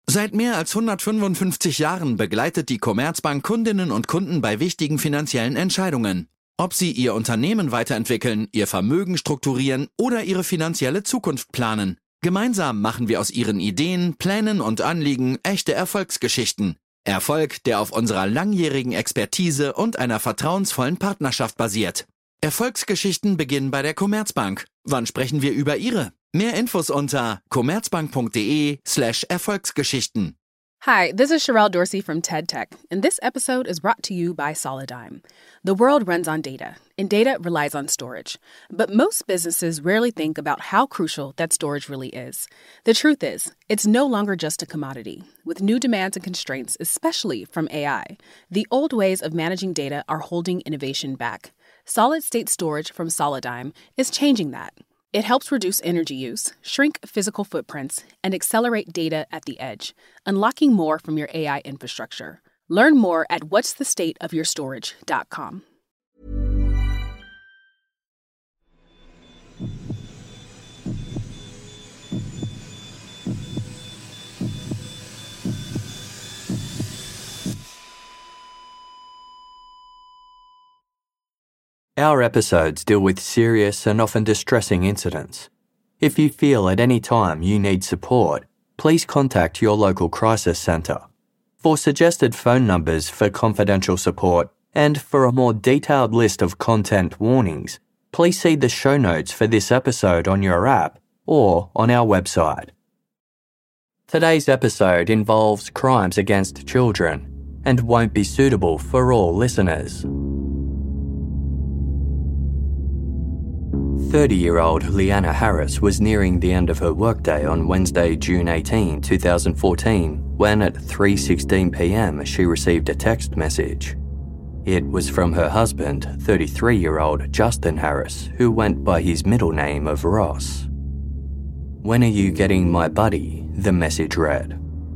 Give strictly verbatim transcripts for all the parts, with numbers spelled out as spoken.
Seit mehr als hundertfünfundfünfzig Jahren begleitet die Commerzbank Kundinnen und Kunden bei wichtigen finanziellen Entscheidungen. Ob sie ihr Unternehmen weiterentwickeln, ihr Vermögen strukturieren oder ihre finanzielle Zukunft planen. Gemeinsam machen wir aus ihren Ideen, Plänen und Anliegen echte Erfolgsgeschichten. Erfolg, der auf unserer langjährigen Expertise und einer vertrauensvollen Partnerschaft basiert. Erfolgsgeschichten beginnen bei der Commerzbank. Wann sprechen wir über Ihre? Mehr Infos unter commerzbank.de slash Erfolgsgeschichten. Hi, this is Sherelle Dorsey from TED Tech, and this episode is brought to you by Solidigm. The world runs on data, and data relies on storage. But most businesses rarely think about how crucial that storage really is. The truth is, it's no longer just a commodity. With new demands and constraints, especially from A I, the old ways of managing data are holding innovation back. Solid-state storage from Solidigm is changing that. It helps reduce energy use, shrink physical footprints, and accelerate data at the edge, unlocking more from your A I infrastructure. Learn more at what's the state of your storage dot com. Our episodes deal with serious and often distressing incidents. If you feel at any time you need support, please contact your local crisis centre. For suggested phone numbers for confidential support and for a more detailed list of content warnings, please see the show notes for this episode on your app or on our website. Today's episode involves crimes against children and won't be suitable for all listeners. thirty-year-old Leanna Harris was nearing the end of her workday on Wednesday, June eighteenth, twenty fourteen, when at three sixteen p.m. she received a text message. It was from her husband, thirty-three-year-old Justin Harris, who went by his middle name of Ross. "When are you getting my buddy?" the message read.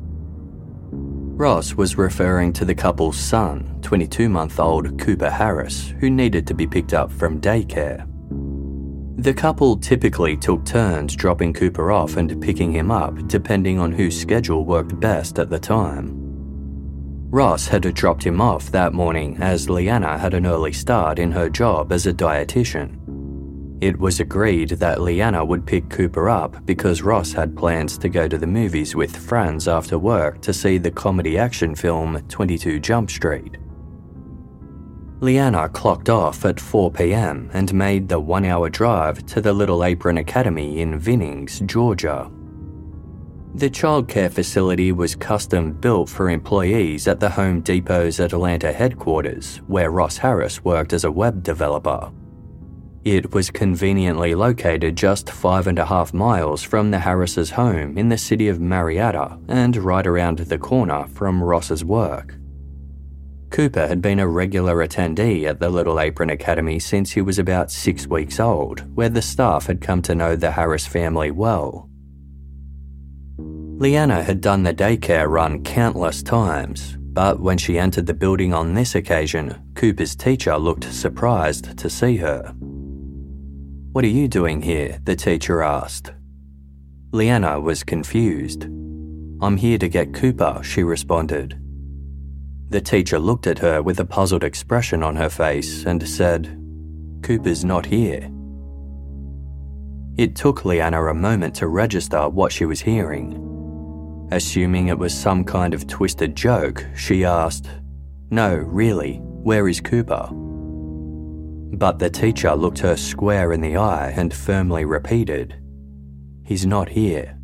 Ross was referring to the couple's son, twenty-two-month-old Cooper Harris, who needed to be picked up from daycare. The couple typically took turns dropping Cooper off and picking him up, depending on whose schedule worked best at the time. Ross had dropped him off that morning as Leanna had an early start in her job as a dietitian. It was agreed that Leanna would pick Cooper up because Ross had plans to go to the movies with friends after work to see the comedy action film twenty-two Jump Street. Leanna clocked off at four p.m. and made the one-hour drive to the Little Apron Academy in Vinnings, Georgia. The childcare facility was custom-built for employees at the Home Depot's Atlanta headquarters, where Ross Harris worked as a web developer. It was conveniently located just five and a half miles from the Harris's home in the city of Marietta and right around the corner from Ross's work. Cooper had been a regular attendee at the Little Apron Academy since he was about six weeks old, where the staff had come to know the Harris family well. Leanna had done the daycare run countless times, but when she entered the building on this occasion, Cooper's teacher looked surprised to see her. "What are you doing here?" the teacher asked. Leanna was confused. "I'm here to get Cooper," she responded. The teacher looked at her with a puzzled expression on her face and said, "Cooper's not here." It took Leanna a moment to register what she was hearing. Assuming it was some kind of twisted joke, she asked, "No, really, where is Cooper?" But the teacher looked her square in the eye and firmly repeated, "He's not here."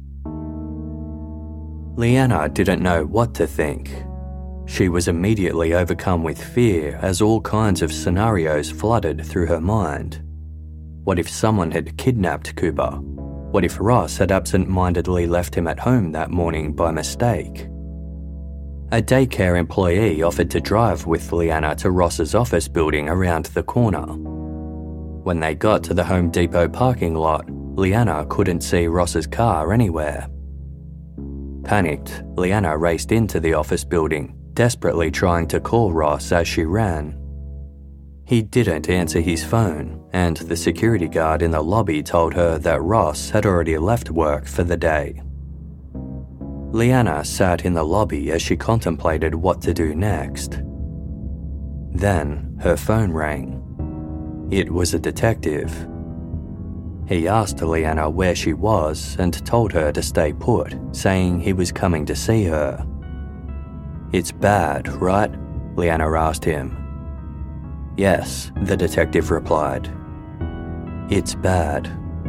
Leanna didn't know what to think. She was immediately overcome with fear as all kinds of scenarios flooded through her mind. What if someone had kidnapped Cooper? What if Ross had absent-mindedly left him at home that morning by mistake? A daycare employee offered to drive with Leanna to Ross's office building around the corner. When they got to the Home Depot parking lot, Leanna couldn't see Ross's car anywhere. Panicked, Leanna raced into the office building, desperately trying to call Ross as she ran. He didn't answer his phone, and the security guard in the lobby told her that Ross had already left work for the day. Leanna sat in the lobby as she contemplated what to do next. Then her phone rang. It was a detective. He asked Leanna where she was and told her to stay put, saying he was coming to see her. "It's bad, right?" Leanna asked him. "Yes," the detective replied. "It's bad."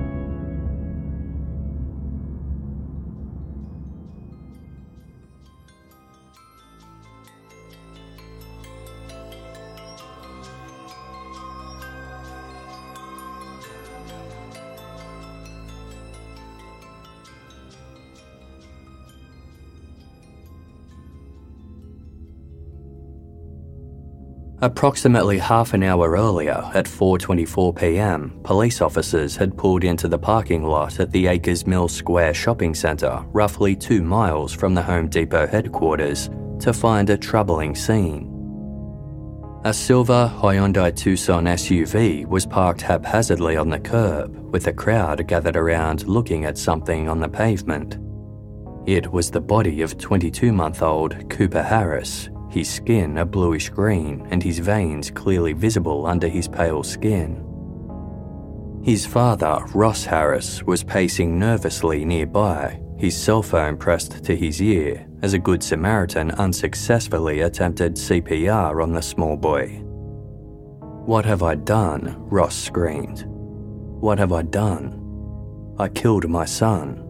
Approximately half an hour earlier, at four twenty-four p m, police officers had pulled into the parking lot at the Acres Mill Square shopping centre, roughly two miles from the Home Depot headquarters, to find a troubling scene. A silver Hyundai Tucson S U V was parked haphazardly on the curb, with a crowd gathered around looking at something on the pavement. It was the body of twenty-two-month-old Cooper Harris, his skin a bluish green and his veins clearly visible under his pale skin. His father, Ross Harris, was pacing nervously nearby, his cell phone pressed to his ear, as a Good Samaritan unsuccessfully attempted C P R on the small boy. "What have I done?" Ross screamed. "What have I done? I killed my son."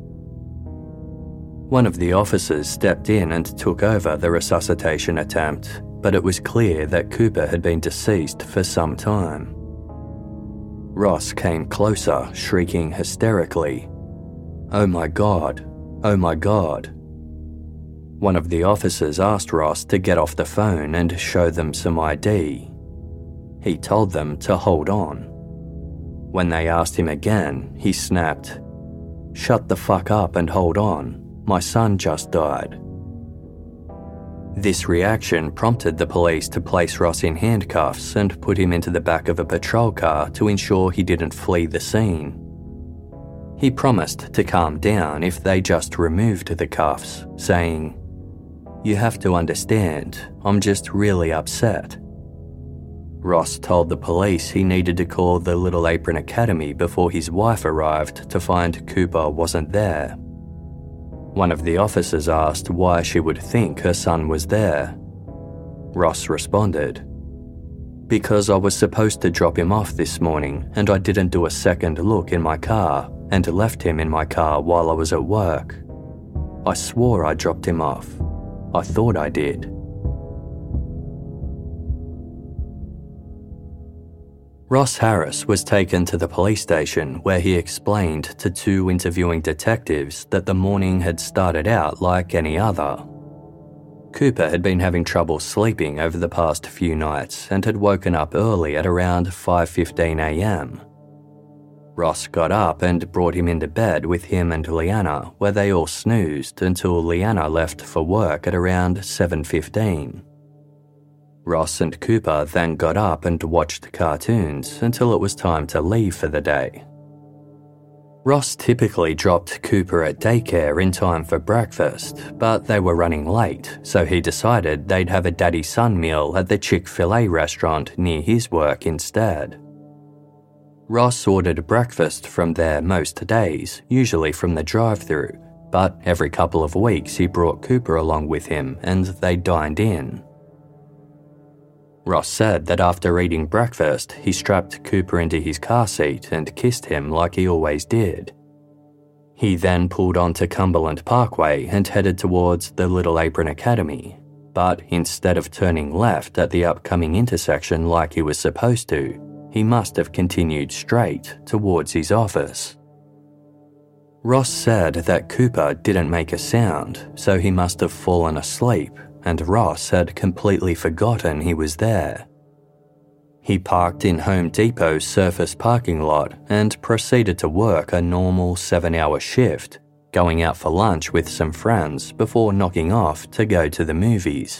One of the officers stepped in and took over the resuscitation attempt, but it was clear that Cooper had been deceased for some time. Ross came closer, shrieking hysterically, "Oh my God! Oh my God!" One of the officers asked Ross to get off the phone and show them some I D. He told them to hold on. When they asked him again, he snapped, "Shut the fuck up and hold on. My son just died." This reaction prompted the police to place Ross in handcuffs and put him into the back of a patrol car to ensure he didn't flee the scene. He promised to calm down if they just removed the cuffs, saying, "You have to understand, I'm just really upset." Ross told the police he needed to call the Little Apron Academy before his wife arrived to find Cooper wasn't there. One of the officers asked why she would think her son was there. Ross responded, "Because I was supposed to drop him off this morning and I didn't do a second look in my car and left him in my car while I was at work. I swore I dropped him off. I thought I did." Ross Harris was taken to the police station where he explained to two interviewing detectives that the morning had started out like any other. Cooper had been having trouble sleeping over the past few nights and had woken up early at around five fifteen a m. Ross got up and brought him into bed with him and Leanna, where they all snoozed until Leanna left for work at around seven fifteen. Ross and Cooper then got up and watched cartoons until it was time to leave for the day. Ross typically dropped Cooper at daycare in time for breakfast, but they were running late, so he decided they'd have a daddy-son meal at the Chick-fil-A restaurant near his work instead. Ross ordered breakfast from there most days, usually from the drive-thru, but every couple of weeks he brought Cooper along with him and they dined in. Ross said that after eating breakfast, he strapped Cooper into his car seat and kissed him like he always did. He then pulled onto Cumberland Parkway and headed towards the Little Apron Academy, but instead of turning left at the upcoming intersection like he was supposed to, he must have continued straight towards his office. Ross said that Cooper didn't make a sound, so he must have fallen asleep, and Ross had completely forgotten he was there. He parked in Home Depot's surface parking lot and proceeded to work a normal seven-hour shift, going out for lunch with some friends before knocking off to go to the movies.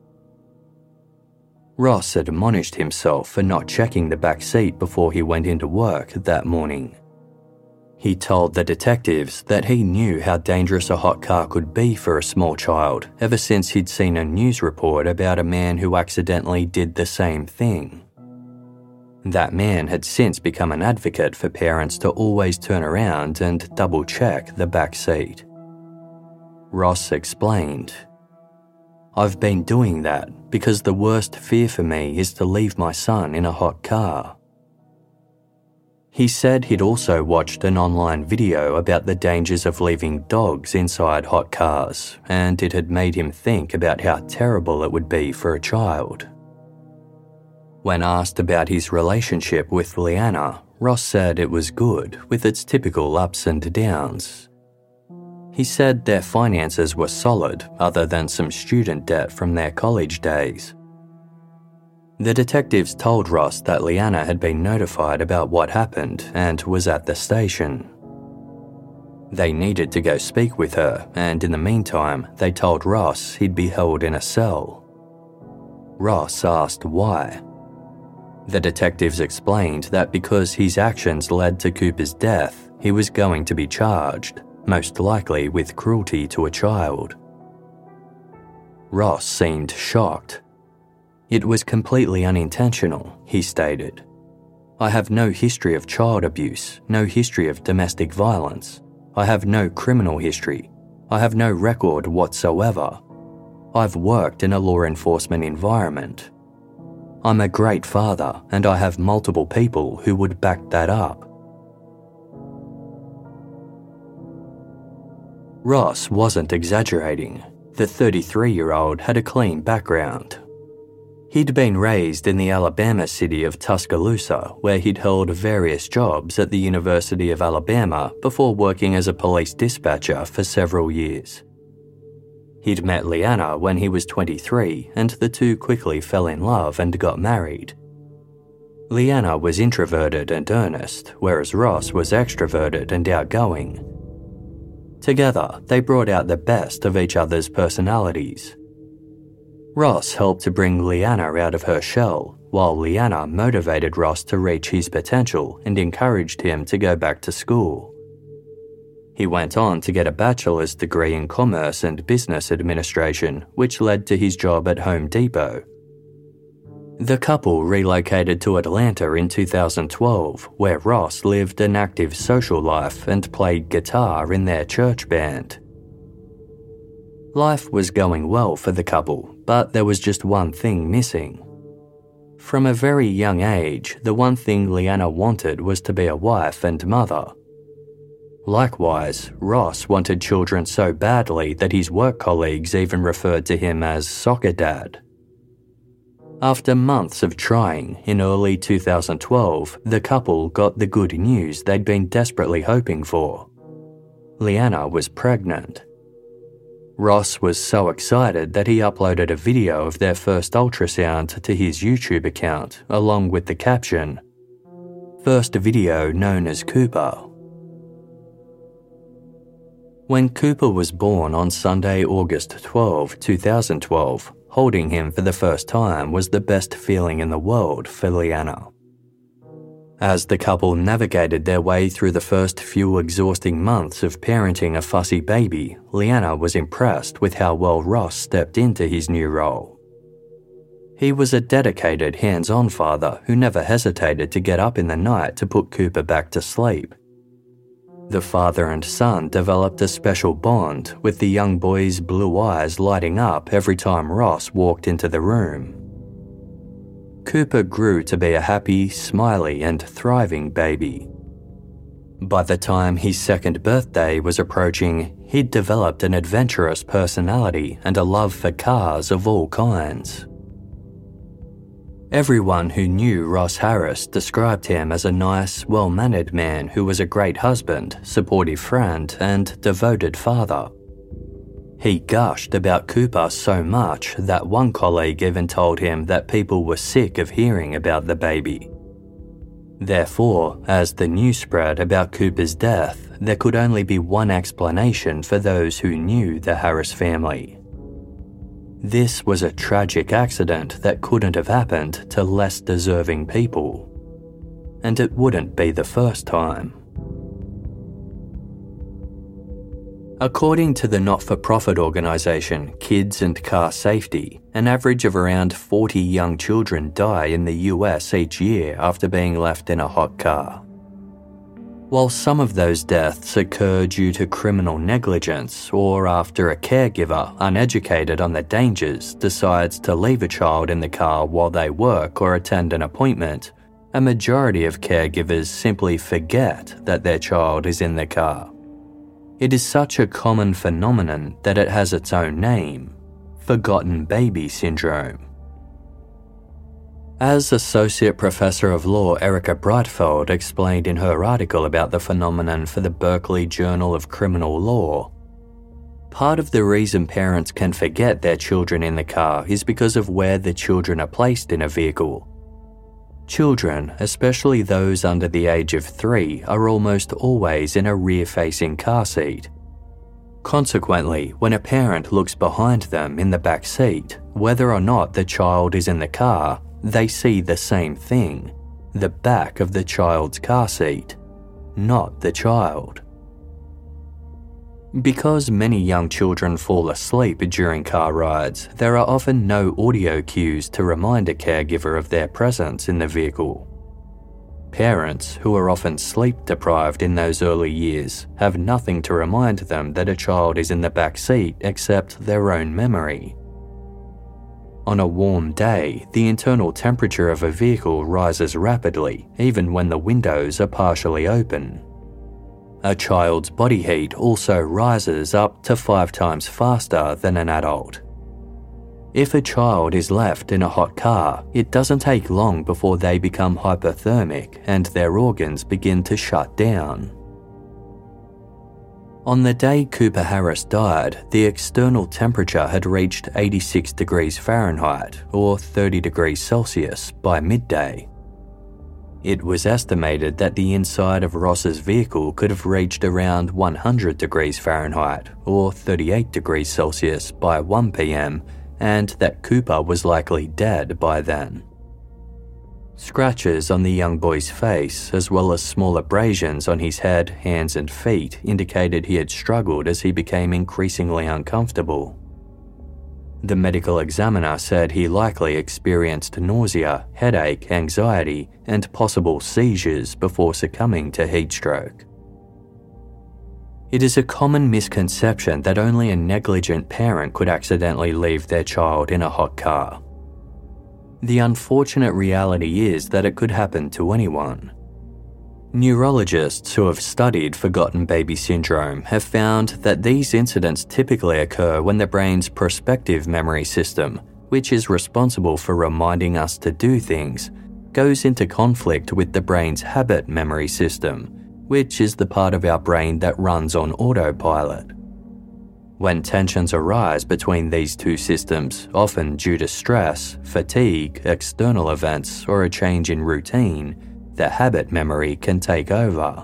Ross admonished himself for not checking the back seat before he went into work that morning. He told the detectives that he knew how dangerous a hot car could be for a small child ever since he'd seen a news report about a man who accidentally did the same thing. That man had since become an advocate for parents to always turn around and double-check the back seat. Ross explained, "I've been doing that because the worst fear for me is to leave my son in a hot car." He said he'd also watched an online video about the dangers of leaving dogs inside hot cars, and it had made him think about how terrible it would be for a child. When asked about his relationship with Leanna, Ross said it was good, with its typical ups and downs. He said their finances were solid, other than some student debt from their college days. The detectives told Ross that Leanna had been notified about what happened and was at the station. They needed to go speak with her, and in the meantime, they told Ross he'd be held in a cell. Ross asked why. The detectives explained that because his actions led to Cooper's death, he was going to be charged, most likely with cruelty to a child. Ross seemed shocked. "It was completely unintentional," he stated. "I have no history of child abuse, no history of domestic violence. I have no criminal history. I have no record whatsoever. I've worked in a law enforcement environment. I'm a great father, and I have multiple people who would back that up." Ross wasn't exaggerating. The thirty-three-year-old had a clean background. He'd been raised in the Alabama city of Tuscaloosa, where he'd held various jobs at the University of Alabama before working as a police dispatcher for several years. He'd met Leanna when he was twenty-three, and the two quickly fell in love and got married. Leanna was introverted and earnest, whereas Ross was extroverted and outgoing. Together, they brought out the best of each other's personalities. Ross helped to bring Leanna out of her shell, while Leanna motivated Ross to reach his potential and encouraged him to go back to school. He went on to get a bachelor's degree in commerce and business administration, which led to his job at Home Depot. The couple relocated to Atlanta in two thousand twelve, where Ross lived an active social life and played guitar in their church band. Life was going well for the couple, but there was just one thing missing. From a very young age, the one thing Leanna wanted was to be a wife and mother. Likewise, Ross wanted children so badly that his work colleagues even referred to him as Soccer Dad. After months of trying, in early two thousand twelve, the couple got the good news they'd been desperately hoping for. Leanna was pregnant. Ross was so excited that he uploaded a video of their first ultrasound to his YouTube account, along with the caption, "First video known as Cooper." When Cooper was born on Sunday, August twelfth, two thousand twelve, holding him for the first time was the best feeling in the world for Leanna. As the couple navigated their way through the first few exhausting months of parenting a fussy baby, Leanna was impressed with how well Ross stepped into his new role. He was a dedicated, hands-on father who never hesitated to get up in the night to put Cooper back to sleep. The father and son developed a special bond, with the young boy's blue eyes lighting up every time Ross walked into the room. Cooper grew to be a happy, smiley, and thriving baby. By the time his second birthday was approaching, he'd developed an adventurous personality and a love for cars of all kinds. Everyone who knew Ross Harris described him as a nice, well-mannered man who was a great husband, supportive friend, and devoted father. He gushed about Cooper so much that one colleague even told him that people were sick of hearing about the baby. Therefore, as the news spread about Cooper's death, there could only be one explanation for those who knew the Harris family. This was a tragic accident that couldn't have happened to less deserving people. And it wouldn't be the first time. According to the not-for-profit organisation Kids and Car Safety, an average of around forty young children die in the U S each year after being left in a hot car. While some of those deaths occur due to criminal negligence or after a caregiver uneducated on the dangers decides to leave a child in the car while they work or attend an appointment, a majority of caregivers simply forget that their child is in the car. It is such a common phenomenon that it has its own name: forgotten baby syndrome. As Associate Professor of Law Erica Breitfeld explained in her article about the phenomenon for the Berkeley Journal of Criminal Law, part of the reason parents can forget their children in the car is because of where the children are placed in a vehicle. Children, especially those under the age of three, are almost always in a rear-facing car seat. Consequently, when a parent looks behind them in the back seat, whether or not the child is in the car, they see the same thing: the back of the child's car seat, not the child. Because many young children fall asleep during car rides, there are often no audio cues to remind a caregiver of their presence in the vehicle. Parents, who are often sleep-deprived in those early years, have nothing to remind them that a child is in the back seat except their own memory. On a warm day, the internal temperature of a vehicle rises rapidly, even when the windows are partially open. A child's body heat also rises up to five times faster than an adult. If a child is left in a hot car, it doesn't take long before they become hypothermic and their organs begin to shut down. On the day Cooper Harris died, the external temperature had reached eighty-six degrees Fahrenheit, or thirty degrees Celsius, by midday. It was estimated that the inside of Ross's vehicle could have reached around one hundred degrees Fahrenheit, or thirty-eight degrees Celsius, by one p.m., and that Cooper was likely dead by then. Scratches on the young boy's face, as well as small abrasions on his head, hands and feet, indicated he had struggled as he became increasingly uncomfortable. The medical examiner said he likely experienced nausea, headache, anxiety, and possible seizures before succumbing to heat stroke. It is a common misconception that only a negligent parent could accidentally leave their child in a hot car. The unfortunate reality is that it could happen to anyone. Neurologists who have studied forgotten baby syndrome have found that these incidents typically occur when the brain's prospective memory system, which is responsible for reminding us to do things, goes into conflict with the brain's habit memory system, which is the part of our brain that runs on autopilot. When tensions arise between these two systems, often due to stress, fatigue, external events, or a change in routine, the habit memory can take over.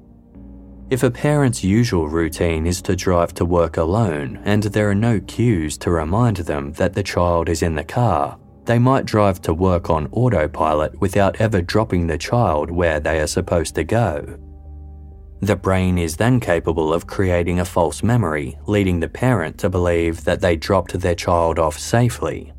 If a parent's usual routine is to drive to work alone and there are no cues to remind them that the child is in the car, they might drive to work on autopilot without ever dropping the child where they are supposed to go. The brain is then capable of creating a false memory, leading the parent to believe that they dropped their child off safely.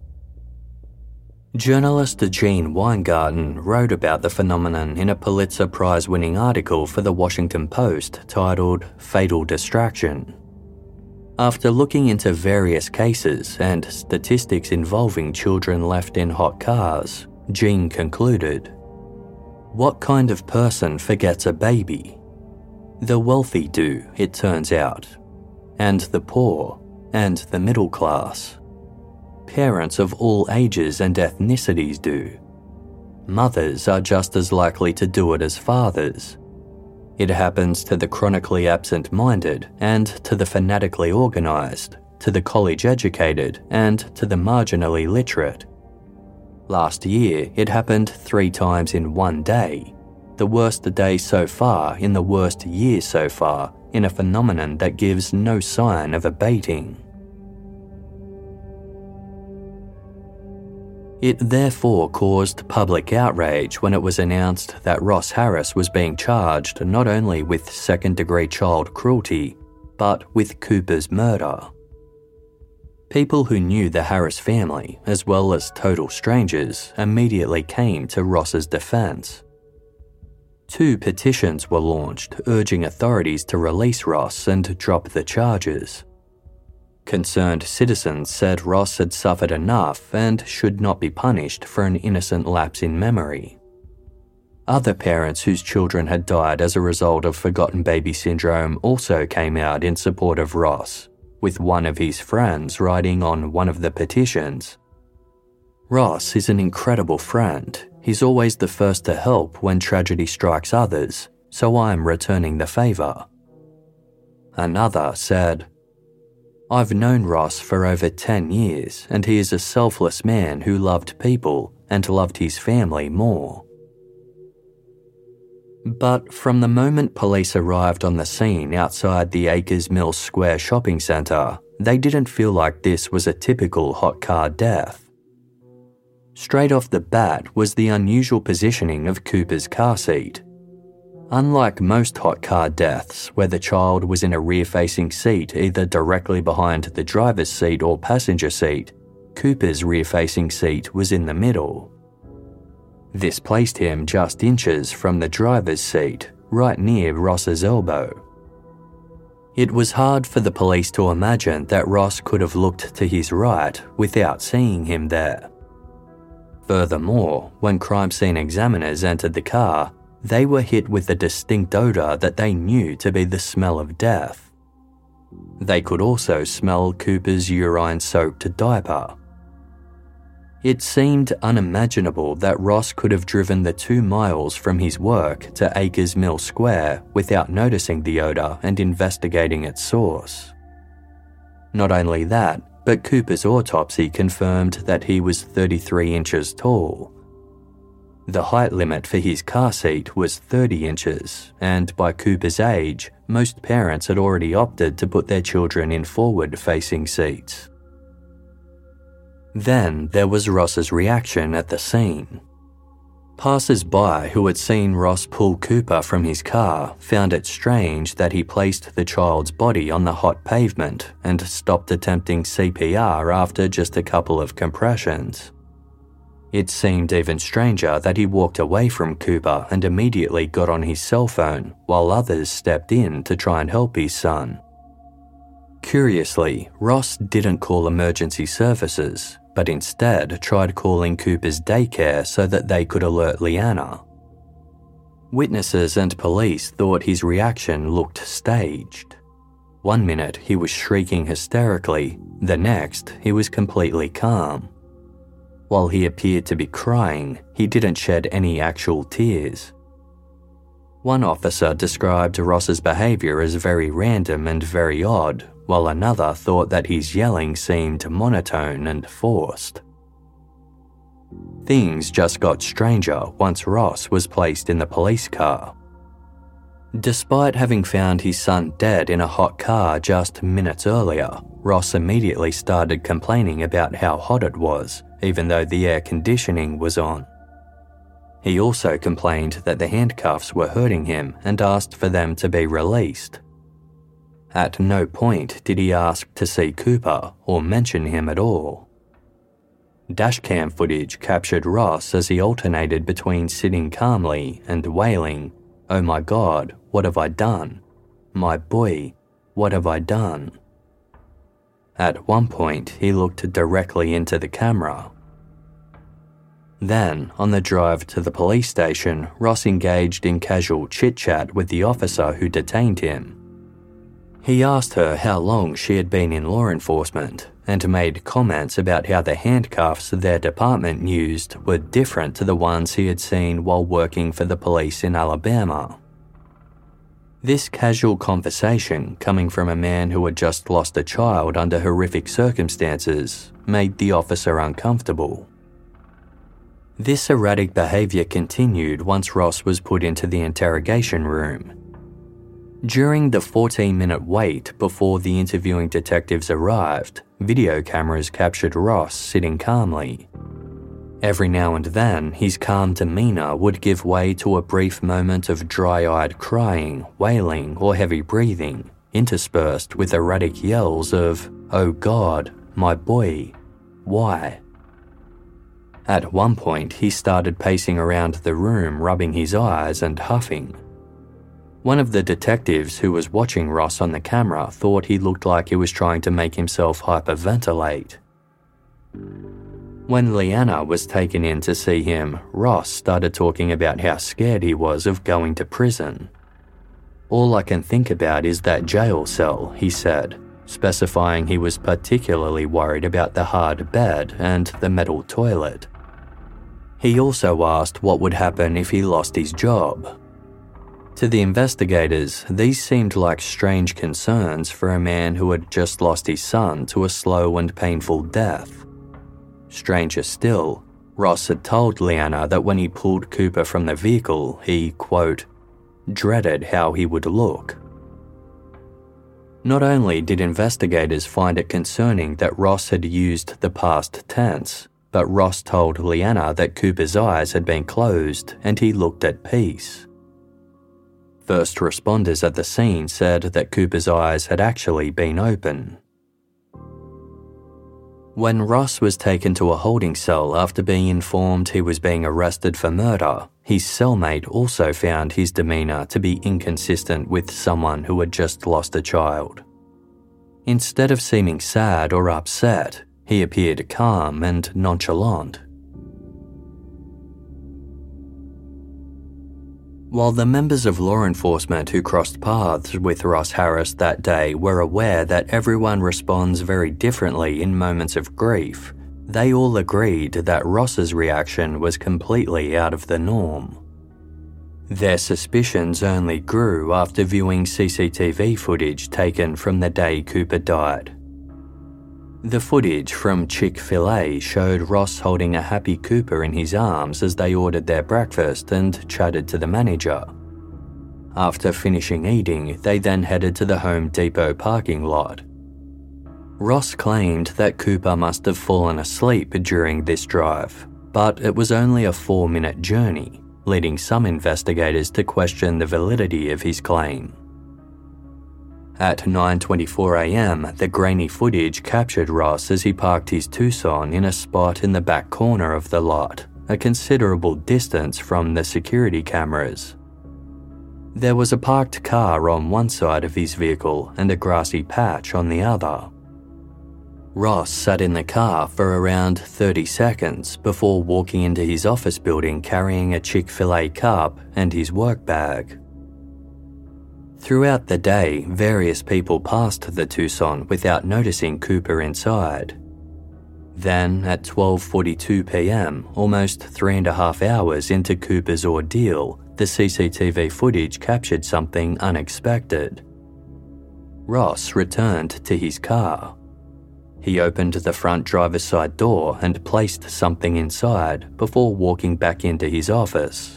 Journalist Gene Weingarten wrote about the phenomenon in a Pulitzer Prize-winning article for the Washington Post titled "Fatal Distraction." After looking into various cases and statistics involving children left in hot cars, Gene concluded, "What kind of person forgets a baby? The wealthy do, it turns out, and the poor, and the middle class. Parents of all ages and ethnicities do. Mothers are just as likely to do it as fathers. It happens to the chronically absent-minded and to the fanatically organised, to the college-educated and to the marginally literate. Last year, it happened three times in one day, the worst day so far in the worst year so far, in a phenomenon that gives no sign of abating." It therefore caused public outrage when it was announced that Ross Harris was being charged not only with second-degree child cruelty, but with Cooper's murder. People who knew the Harris family, as well as total strangers, immediately came to Ross's defense. Two petitions were launched urging authorities to release Ross and drop the charges. Concerned citizens said Ross had suffered enough and should not be punished for an innocent lapse in memory. Other parents whose children had died as a result of forgotten baby syndrome also came out in support of Ross, with one of his friends writing on one of the petitions, "Ross is an incredible friend. He's always the first to help when tragedy strikes others, so I'm returning the favour." Another said, "I've known Ross for over ten years and he is a selfless man who loved people and loved his family more." But from the moment police arrived on the scene outside the Acres Mills Square shopping centre, they didn't feel like this was a typical hot car death. Straight off the bat was the unusual positioning of Cooper's car seat. Unlike most hot car deaths, where the child was in a rear-facing seat either directly behind the driver's seat or passenger seat, Cooper's rear-facing seat was in the middle. This placed him just inches from the driver's seat, right near Ross's elbow. It was hard for the police to imagine that Ross could have looked to his right without seeing him there. Furthermore, when crime scene examiners entered the car, they were hit with a distinct odour that they knew to be the smell of death. They could also smell Cooper's urine-soaked diaper. It seemed unimaginable that Ross could have driven the two miles from his work to Acres Mills Square without noticing the odour and investigating its source. Not only that, but Cooper's autopsy confirmed that he was thirty-three inches tall. The height limit for his car seat was thirty inches, and by Cooper's age, most parents had already opted to put their children in forward-facing seats. Then there was Ross's reaction at the scene. Passers-by who had seen Ross pull Cooper from his car found it strange that he placed the child's body on the hot pavement and stopped attempting C P R after just a couple of compressions. It seemed even stranger that he walked away from Cooper and immediately got on his cell phone while others stepped in to try and help his son. Curiously, Ross didn't call emergency services, but instead tried calling Cooper's daycare so that they could alert Leanna. Witnesses and police thought his reaction looked staged. One minute he was shrieking hysterically, the next he was completely calm. While he appeared to be crying, he didn't shed any actual tears. One officer described Ross's behaviour as very random and very odd, while another thought that his yelling seemed monotone and forced. Things just got stranger once Ross was placed in the police car. Despite having found his son dead in a hot car just minutes earlier, Ross immediately started complaining about how hot it was, even though the air conditioning was on. He also complained that the handcuffs were hurting him and asked for them to be released. At no point did he ask to see Cooper or mention him at all. Dashcam footage captured Ross as he alternated between sitting calmly and wailing, "Oh my God, what have I done? My boy, what have I done?" At one point, he looked directly into the camera. Then, on the drive to the police station, Ross engaged in casual chit-chat with the officer who detained him. He asked her how long she had been in law enforcement and made comments about how the handcuffs their department used were different to the ones he had seen while working for the police in Alabama. This casual conversation, coming from a man who had just lost a child under horrific circumstances, made the officer uncomfortable. This erratic behaviour continued once Ross was put into the interrogation room. During the fourteen-minute wait before the interviewing detectives arrived, video cameras captured Ross sitting calmly. Every now and then, his calm demeanour would give way to a brief moment of dry-eyed crying, wailing, or heavy breathing, interspersed with erratic yells of, "Oh God, my boy, why?" At one point, he started pacing around the room, rubbing his eyes and huffing. One of the detectives who was watching Ross on the camera thought he looked like he was trying to make himself hyperventilate. When Leanna was taken in to see him, Ross started talking about how scared he was of going to prison. "All I can think about is that jail cell," he said, specifying he was particularly worried about the hard bed and the metal toilet. He also asked what would happen if he lost his job. To the investigators, these seemed like strange concerns for a man who had just lost his son to a slow and painful death. Stranger still, Ross had told Leanna that when he pulled Cooper from the vehicle, he, quote, dreaded how he would look. Not only did investigators find it concerning that Ross had used the past tense, but Ross told Leanna that Cooper's eyes had been closed and he looked at peace. First responders at the scene said that Cooper's eyes had actually been open. When Ross was taken to a holding cell after being informed he was being arrested for murder, his cellmate also found his demeanour to be inconsistent with someone who had just lost a child. Instead of seeming sad or upset, he appeared calm and nonchalant. While the members of law enforcement who crossed paths with Ross Harris that day were aware that everyone responds very differently in moments of grief, they all agreed that Ross's reaction was completely out of the norm. Their suspicions only grew after viewing C C T V footage taken from the day Cooper died. The footage from Chick-fil-A showed Ross holding a happy Cooper in his arms as they ordered their breakfast and chatted to the manager. After finishing eating, they then headed to the Home Depot parking lot. Ross claimed that Cooper must have fallen asleep during this drive, but it was only a four-minute journey, leading some investigators to question the validity of his claim. At nine twenty-four a.m, the grainy footage captured Ross as he parked his Tucson in a spot in the back corner of the lot, a considerable distance from the security cameras. There was a parked car on one side of his vehicle and a grassy patch on the other. Ross sat in the car for around thirty seconds before walking into his office building carrying a Chick-fil-A cup and his work bag. Throughout the day, various people passed the Tucson without noticing Cooper inside. Then, at twelve forty-two p.m, almost three and a half hours into Cooper's ordeal, the C C T V footage captured something unexpected. Ross returned to his car. He opened the front driver's side door and placed something inside before walking back into his office.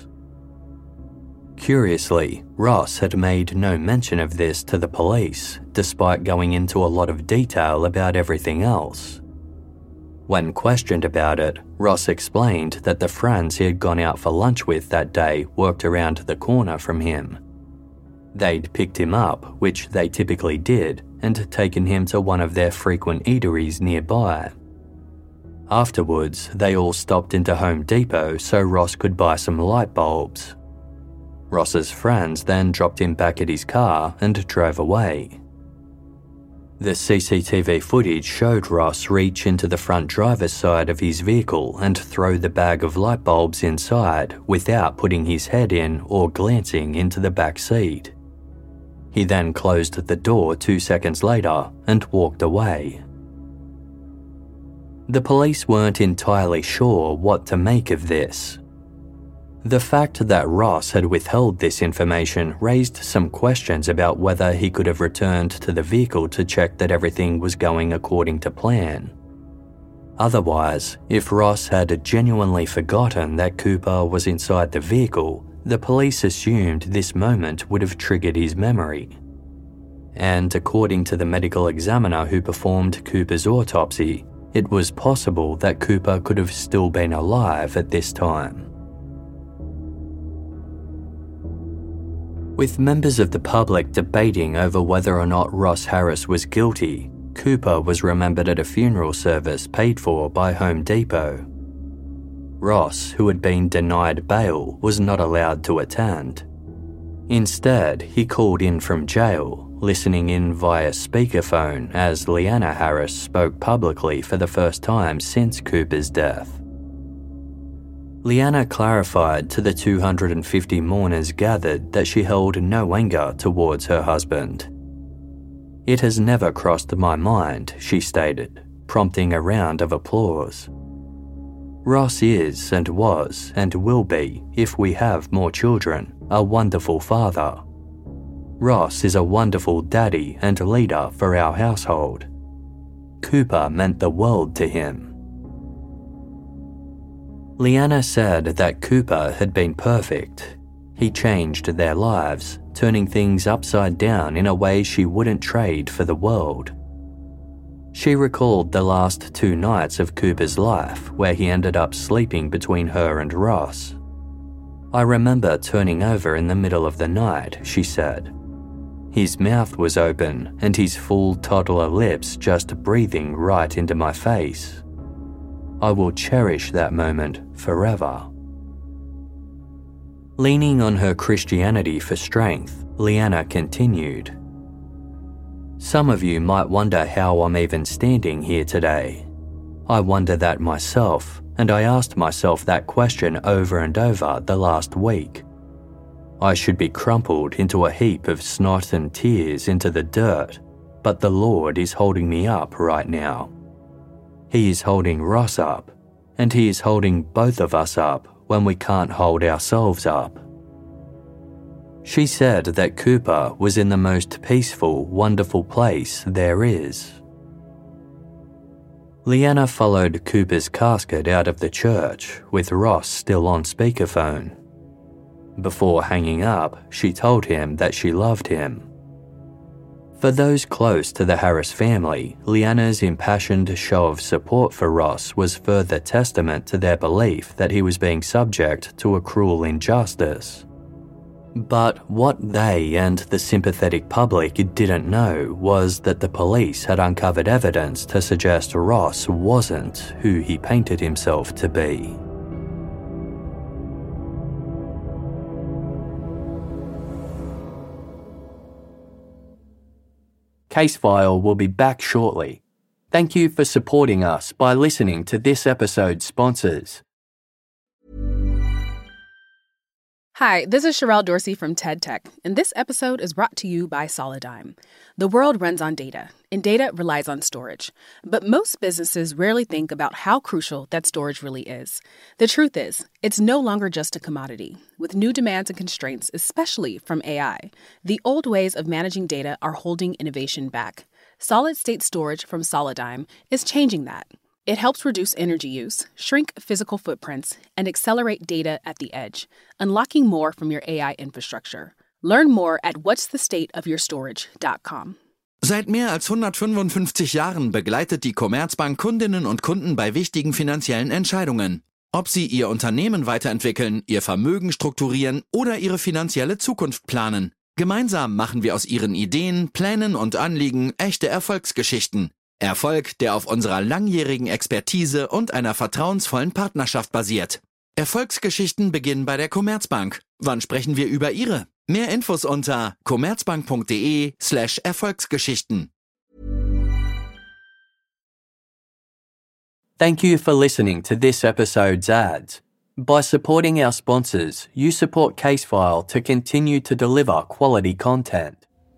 Curiously, Ross had made no mention of this to the police, despite going into a lot of detail about everything else. When questioned about it, Ross explained that the friends he had gone out for lunch with that day worked around the corner from him. They'd picked him up, which they typically did, and taken him to one of their frequent eateries nearby. Afterwards, they all stopped into Home Depot so Ross could buy some light bulbs. Ross's friends then dropped him back at his car and drove away. The C C T V footage showed Ross reach into the front driver's side of his vehicle and throw the bag of light bulbs inside without putting his head in or glancing into the back seat. He then closed the door two seconds later and walked away. The police weren't entirely sure what to make of this. The fact that Ross had withheld this information raised some questions about whether he could have returned to the vehicle to check that everything was going according to plan. Otherwise, if Ross had genuinely forgotten that Cooper was inside the vehicle, the police assumed this moment would have triggered his memory. And according to the medical examiner who performed Cooper's autopsy, it was possible that Cooper could have still been alive at this time. With members of the public debating over whether or not Ross Harris was guilty, Cooper was remembered at a funeral service paid for by Home Depot. Ross, who had been denied bail, was not allowed to attend. Instead, he called in from jail, listening in via speakerphone as Leanna Harris spoke publicly for the first time since Cooper's death. Leanna clarified to the two hundred fifty mourners gathered that she held no anger towards her husband. "It has never crossed my mind," she stated, prompting a round of applause. "Ross is and was and will be, if we have more children, a wonderful father. Ross is a wonderful daddy and leader for our household. Cooper meant the world to him." Leanna said that Cooper had been perfect. He changed their lives, turning things upside down in a way she wouldn't trade for the world. She recalled the last two nights of Cooper's life where he ended up sleeping between her and Ross. "I remember turning over in the middle of the night," she said. "His mouth was open and his full toddler lips just breathing right into my face. I will cherish that moment forever." Leaning on her Christianity for strength, Leanna continued, "Some of you might wonder how I'm even standing here today. I wonder that myself, and I asked myself that question over and over the last week. I should be crumpled into a heap of snot and tears into the dirt, but the Lord is holding me up right now. He is holding Ross up, and He is holding both of us up when we can't hold ourselves up." She said that Cooper was in the most peaceful, wonderful place there is. Leanna followed Cooper's casket out of the church, with Ross still on speakerphone. Before hanging up, she told him that she loved him. For those close to the Harris family, Leanna's impassioned show of support for Ross was further testament to their belief that he was being subject to a cruel injustice. But what they and the sympathetic public didn't know was that the police had uncovered evidence to suggest Ross wasn't who he painted himself to be. Casefile will be back shortly. Thank you for supporting us by listening to this episode's sponsors. Hi, this is Sherelle Dorsey from TED Tech, and this episode is brought to you by Solidigm. The world runs on data, and data relies on storage. But most businesses rarely think about how crucial that storage really is. The truth is, it's no longer just a commodity. With new demands and constraints, especially from A I, the old ways of managing data are holding innovation back. Solid-state storage from Solidigm is changing that. It helps reduce energy use, shrink physical footprints, and accelerate data at the edge, unlocking more from your A I infrastructure. Learn more at whats the state of your storage dot com. Seit mehr als hundertfünfundfünfzig Jahren begleitet die Commerzbank Kundinnen und Kunden bei wichtigen finanziellen Entscheidungen. Ob sie ihr Unternehmen weiterentwickeln, ihr Vermögen strukturieren oder ihre finanzielle Zukunft planen. Gemeinsam machen wir aus ihren Ideen, Plänen und Anliegen echte Erfolgsgeschichten. Erfolg, der auf unserer langjährigen Expertise und einer vertrauensvollen Partnerschaft basiert. Erfolgsgeschichten beginnen bei der Commerzbank. Wann sprechen wir über Ihre? Mehr Infos unter commerzbank.de slash Erfolgsgeschichten. Thank you for listening to this episode's ads. By supporting our sponsors, you support Casefile to continue to deliver quality content.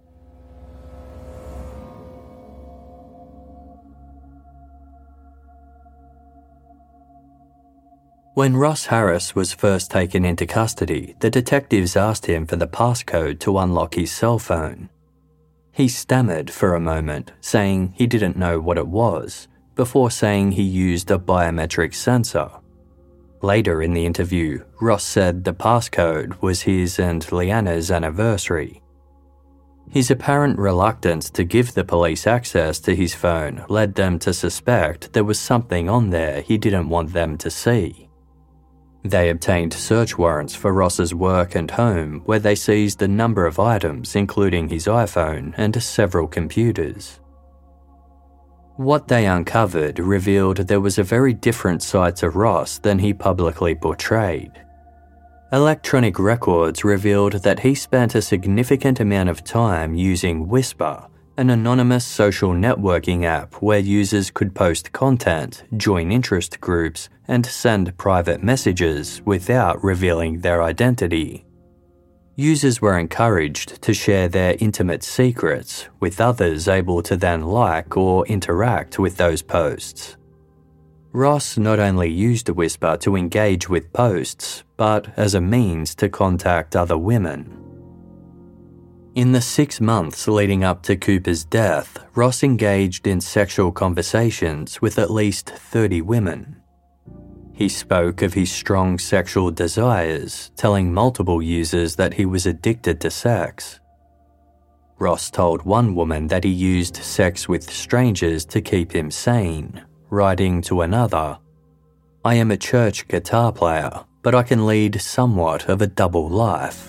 When Ross Harris was first taken into custody, the detectives asked him for the passcode to unlock his cell phone. He stammered for a moment, saying he didn't know what it was, before saying he used a biometric sensor. Later in the interview, Ross said the passcode was his and Leanna's anniversary. His apparent reluctance to give the police access to his phone led them to suspect there was something on there he didn't want them to see. They obtained search warrants for Ross's work and home, where they seized a number of items, including his iPhone and several computers. What they uncovered revealed there was a very different side to Ross than he publicly portrayed. Electronic records revealed that he spent a significant amount of time using Whisper, an anonymous social networking app where users could post content, join interest groups, and send private messages without revealing their identity. Users were encouraged to share their intimate secrets, with others able to then like or interact with those posts. Ross not only used Whisper to engage with posts, but as a means to contact other women. In the six months leading up to Cooper's death, Ross engaged in sexual conversations with at least thirty women. He spoke of his strong sexual desires, telling multiple users that he was addicted to sex. Ross told one woman that he used sex with strangers to keep him sane, writing to another, "I am a church guitar player, but I can lead somewhat of a double life."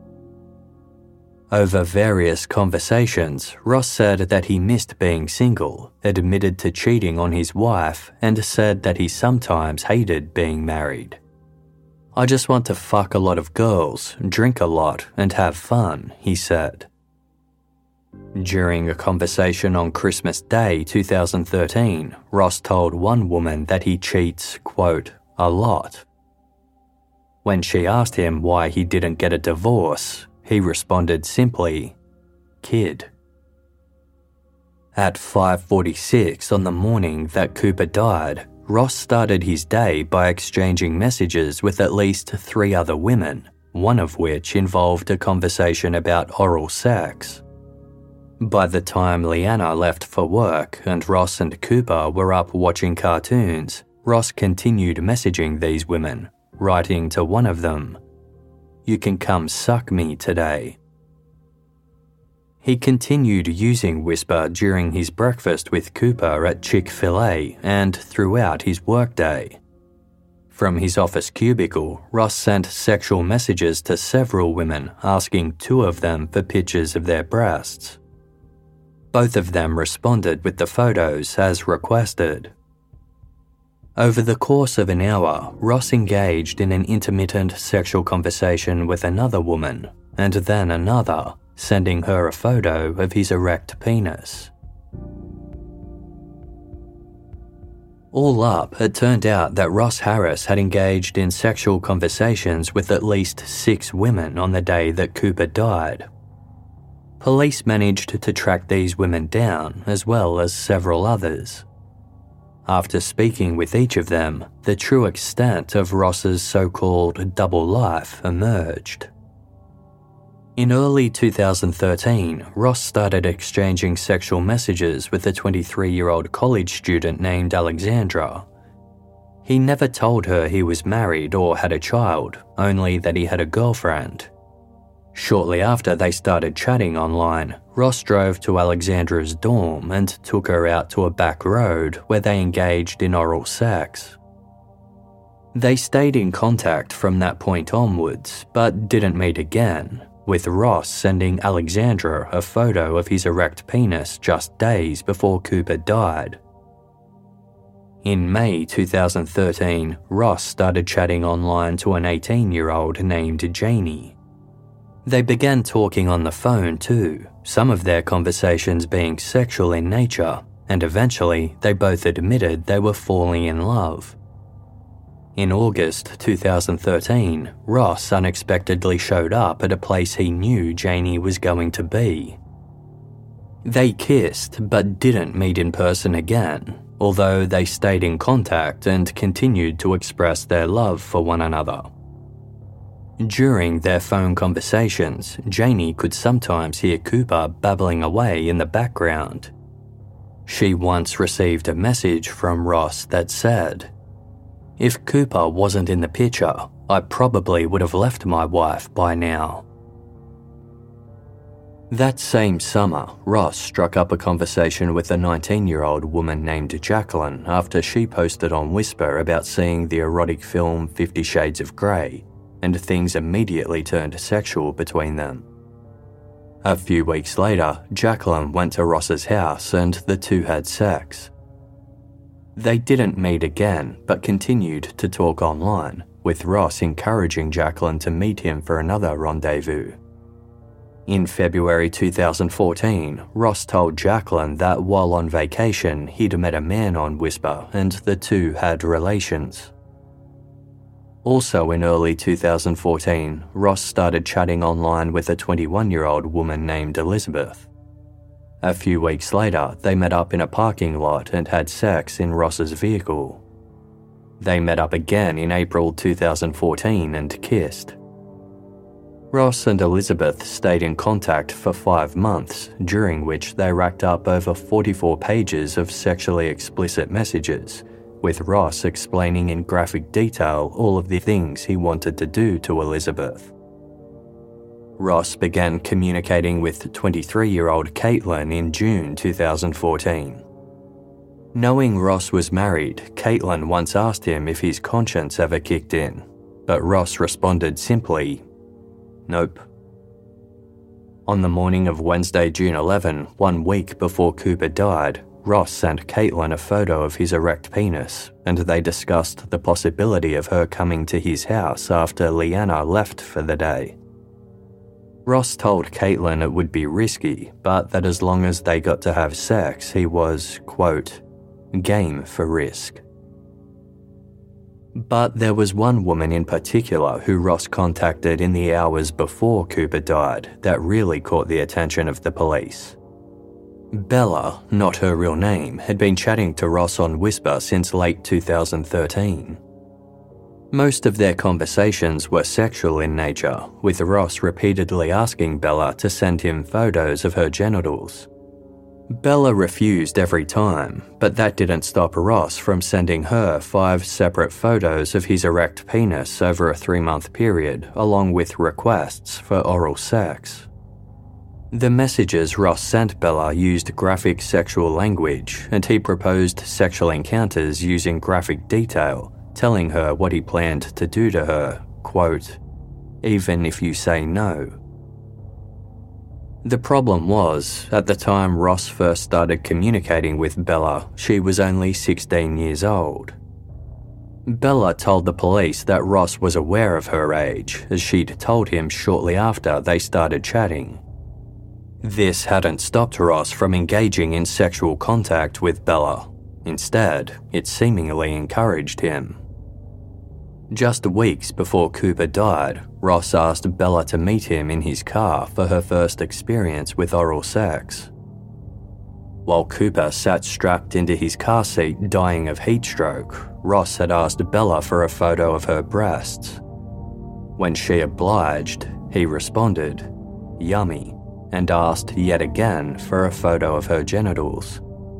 Over various conversations, Ross said that he missed being single, admitted to cheating on his wife, and said that he sometimes hated being married. "I just want to fuck a lot of girls, drink a lot, and have fun," he said. During a conversation on Christmas Day two thousand thirteen, Ross told one woman that he cheats, quote, "a lot." When she asked him why he didn't get a divorce, he responded simply, "Kid." At five forty-six on the morning that Cooper died, Ross started his day by exchanging messages with at least three other women, one of which involved a conversation about oral sex. By the time Leanna left for work and Ross and Cooper were up watching cartoons, Ross continued messaging these women, writing to one of them, "You can come suck me today." He continued using Whisper during his breakfast with Cooper at Chick-fil-A and throughout his workday. From his office cubicle, Ross sent sexual messages to several women, asking two of them for pictures of their breasts. Both of them responded with the photos as requested. Over the course of an hour, Ross engaged in an intermittent sexual conversation with another woman, and then another, sending her a photo of his erect penis. All up, it turned out that Ross Harris had engaged in sexual conversations with at least six women on the day that Cooper died. Police managed to track these women down, as well as several others. After speaking with each of them, the true extent of Ross's so-called double life emerged. In early two thousand thirteen, Ross started exchanging sexual messages with a twenty-three-year-old college student named Alexandra. He never told her he was married or had a child, only that he had a girlfriend. Shortly after they started chatting online, Ross drove to Alexandra's dorm and took her out to a back road where they engaged in oral sex. They stayed in contact from that point onwards, but didn't meet again, with Ross sending Alexandra a photo of his erect penis just days before Cooper died. In May two thousand thirteen, Ross started chatting online to an eighteen-year-old named Janie. They began talking on the phone too, some of their conversations being sexual in nature, and eventually they both admitted they were falling in love. In August two thousand thirteen, Ross unexpectedly showed up at a place he knew Janie was going to be. They kissed but didn't meet in person again, although they stayed in contact and continued to express their love for one another. During their phone conversations, Janie could sometimes hear Cooper babbling away in the background. She once received a message from Ross that said, "If Cooper wasn't in the picture, I probably would have left my wife by now." That same summer, Ross struck up a conversation with a nineteen-year-old woman named Jacqueline after she posted on Whisper about seeing the erotic film Fifty Shades of Grey, and things immediately turned sexual between them. A few weeks later, Jacqueline went to Ross's house and the two had sex. They didn't meet again, but continued to talk online, with Ross encouraging Jacqueline to meet him for another rendezvous. In February two thousand fourteen, Ross told Jacqueline that while on vacation, he'd met a man on Whisper and the two had relations. Also in early two thousand fourteen, Ross started chatting online with a twenty-one-year-old woman named Elizabeth. A few weeks later, they met up in a parking lot and had sex in Ross's vehicle. They met up again in April two thousand fourteen and kissed. Ross and Elizabeth stayed in contact for five months, during which they racked up over forty-four pages of sexually explicit messages, with Ross explaining in graphic detail all of the things he wanted to do to Elizabeth. Ross began communicating with twenty-three-year-old Caitlin in June two thousand fourteen. Knowing Ross was married, Caitlin once asked him if his conscience ever kicked in, but Ross responded simply, "Nope." On the morning of Wednesday, June eleventh, one week before Cooper died, Ross sent Caitlin a photo of his erect penis, and they discussed the possibility of her coming to his house after Leanna left for the day. Ross told Caitlin it would be risky, but that as long as they got to have sex, he was, quote, game for risk. But there was one woman in particular who Ross contacted in the hours before Cooper died that really caught the attention of the police. Bella, not her real name, had been chatting to Ross on Whisper since late two thousand thirteen. Most of their conversations were sexual in nature, with Ross repeatedly asking Bella to send him photos of her genitals. Bella refused every time, but that didn't stop Ross from sending her five separate photos of his erect penis over a three-month period, along with requests for oral sex. The messages Ross sent Bella used graphic sexual language, and he proposed sexual encounters using graphic detail, telling her what he planned to do to her, quote, even if you say no. The problem was, at the time Ross first started communicating with Bella, she was only sixteen years old. Bella told the police that Ross was aware of her age, as she'd told him shortly after they started chatting. This hadn't stopped Ross from engaging in sexual contact with Bella. Instead, it seemingly encouraged him. Just weeks before Cooper died, Ross asked Bella to meet him in his car for her first experience with oral sex. While Cooper sat strapped into his car seat dying of heat stroke, Ross had asked Bella for a photo of her breasts. When she obliged, he responded, "Yummy," and asked yet again for a photo of her genitals.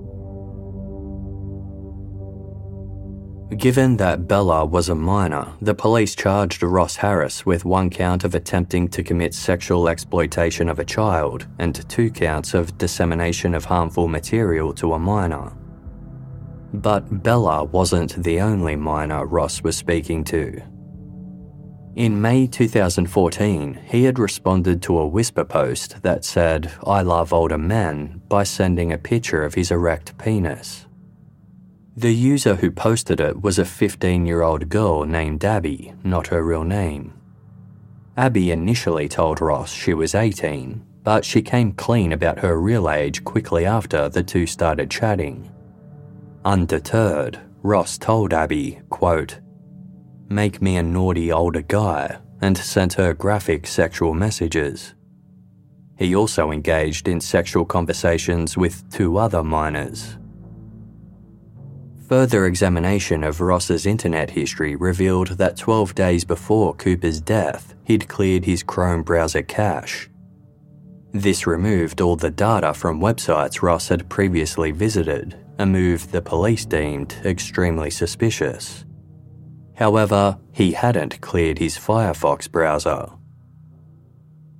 Given that Bella was a minor, the police charged Ross Harris with one count of attempting to commit sexual exploitation of a child and two counts of dissemination of harmful material to a minor. But Bella wasn't the only minor Ross was speaking to. In May two thousand fourteen, he had responded to a Whisper post that said, "I love older men," by sending a picture of his erect penis. The user who posted it was a fifteen-year-old girl named Abby, not her real name. Abby initially told Ross she was eighteen, but she came clean about her real age quickly after the two started chatting. Undeterred, Ross told Abby, quote, "Make me a naughty older guy," and sent her graphic sexual messages. He also engaged in sexual conversations with two other minors. Further examination of Ross's internet history revealed that twelve days before Cooper's death, he'd cleared his Chrome browser cache. This removed all the data from websites Ross had previously visited, a move the police deemed extremely suspicious. However, he hadn't cleared his Firefox browser.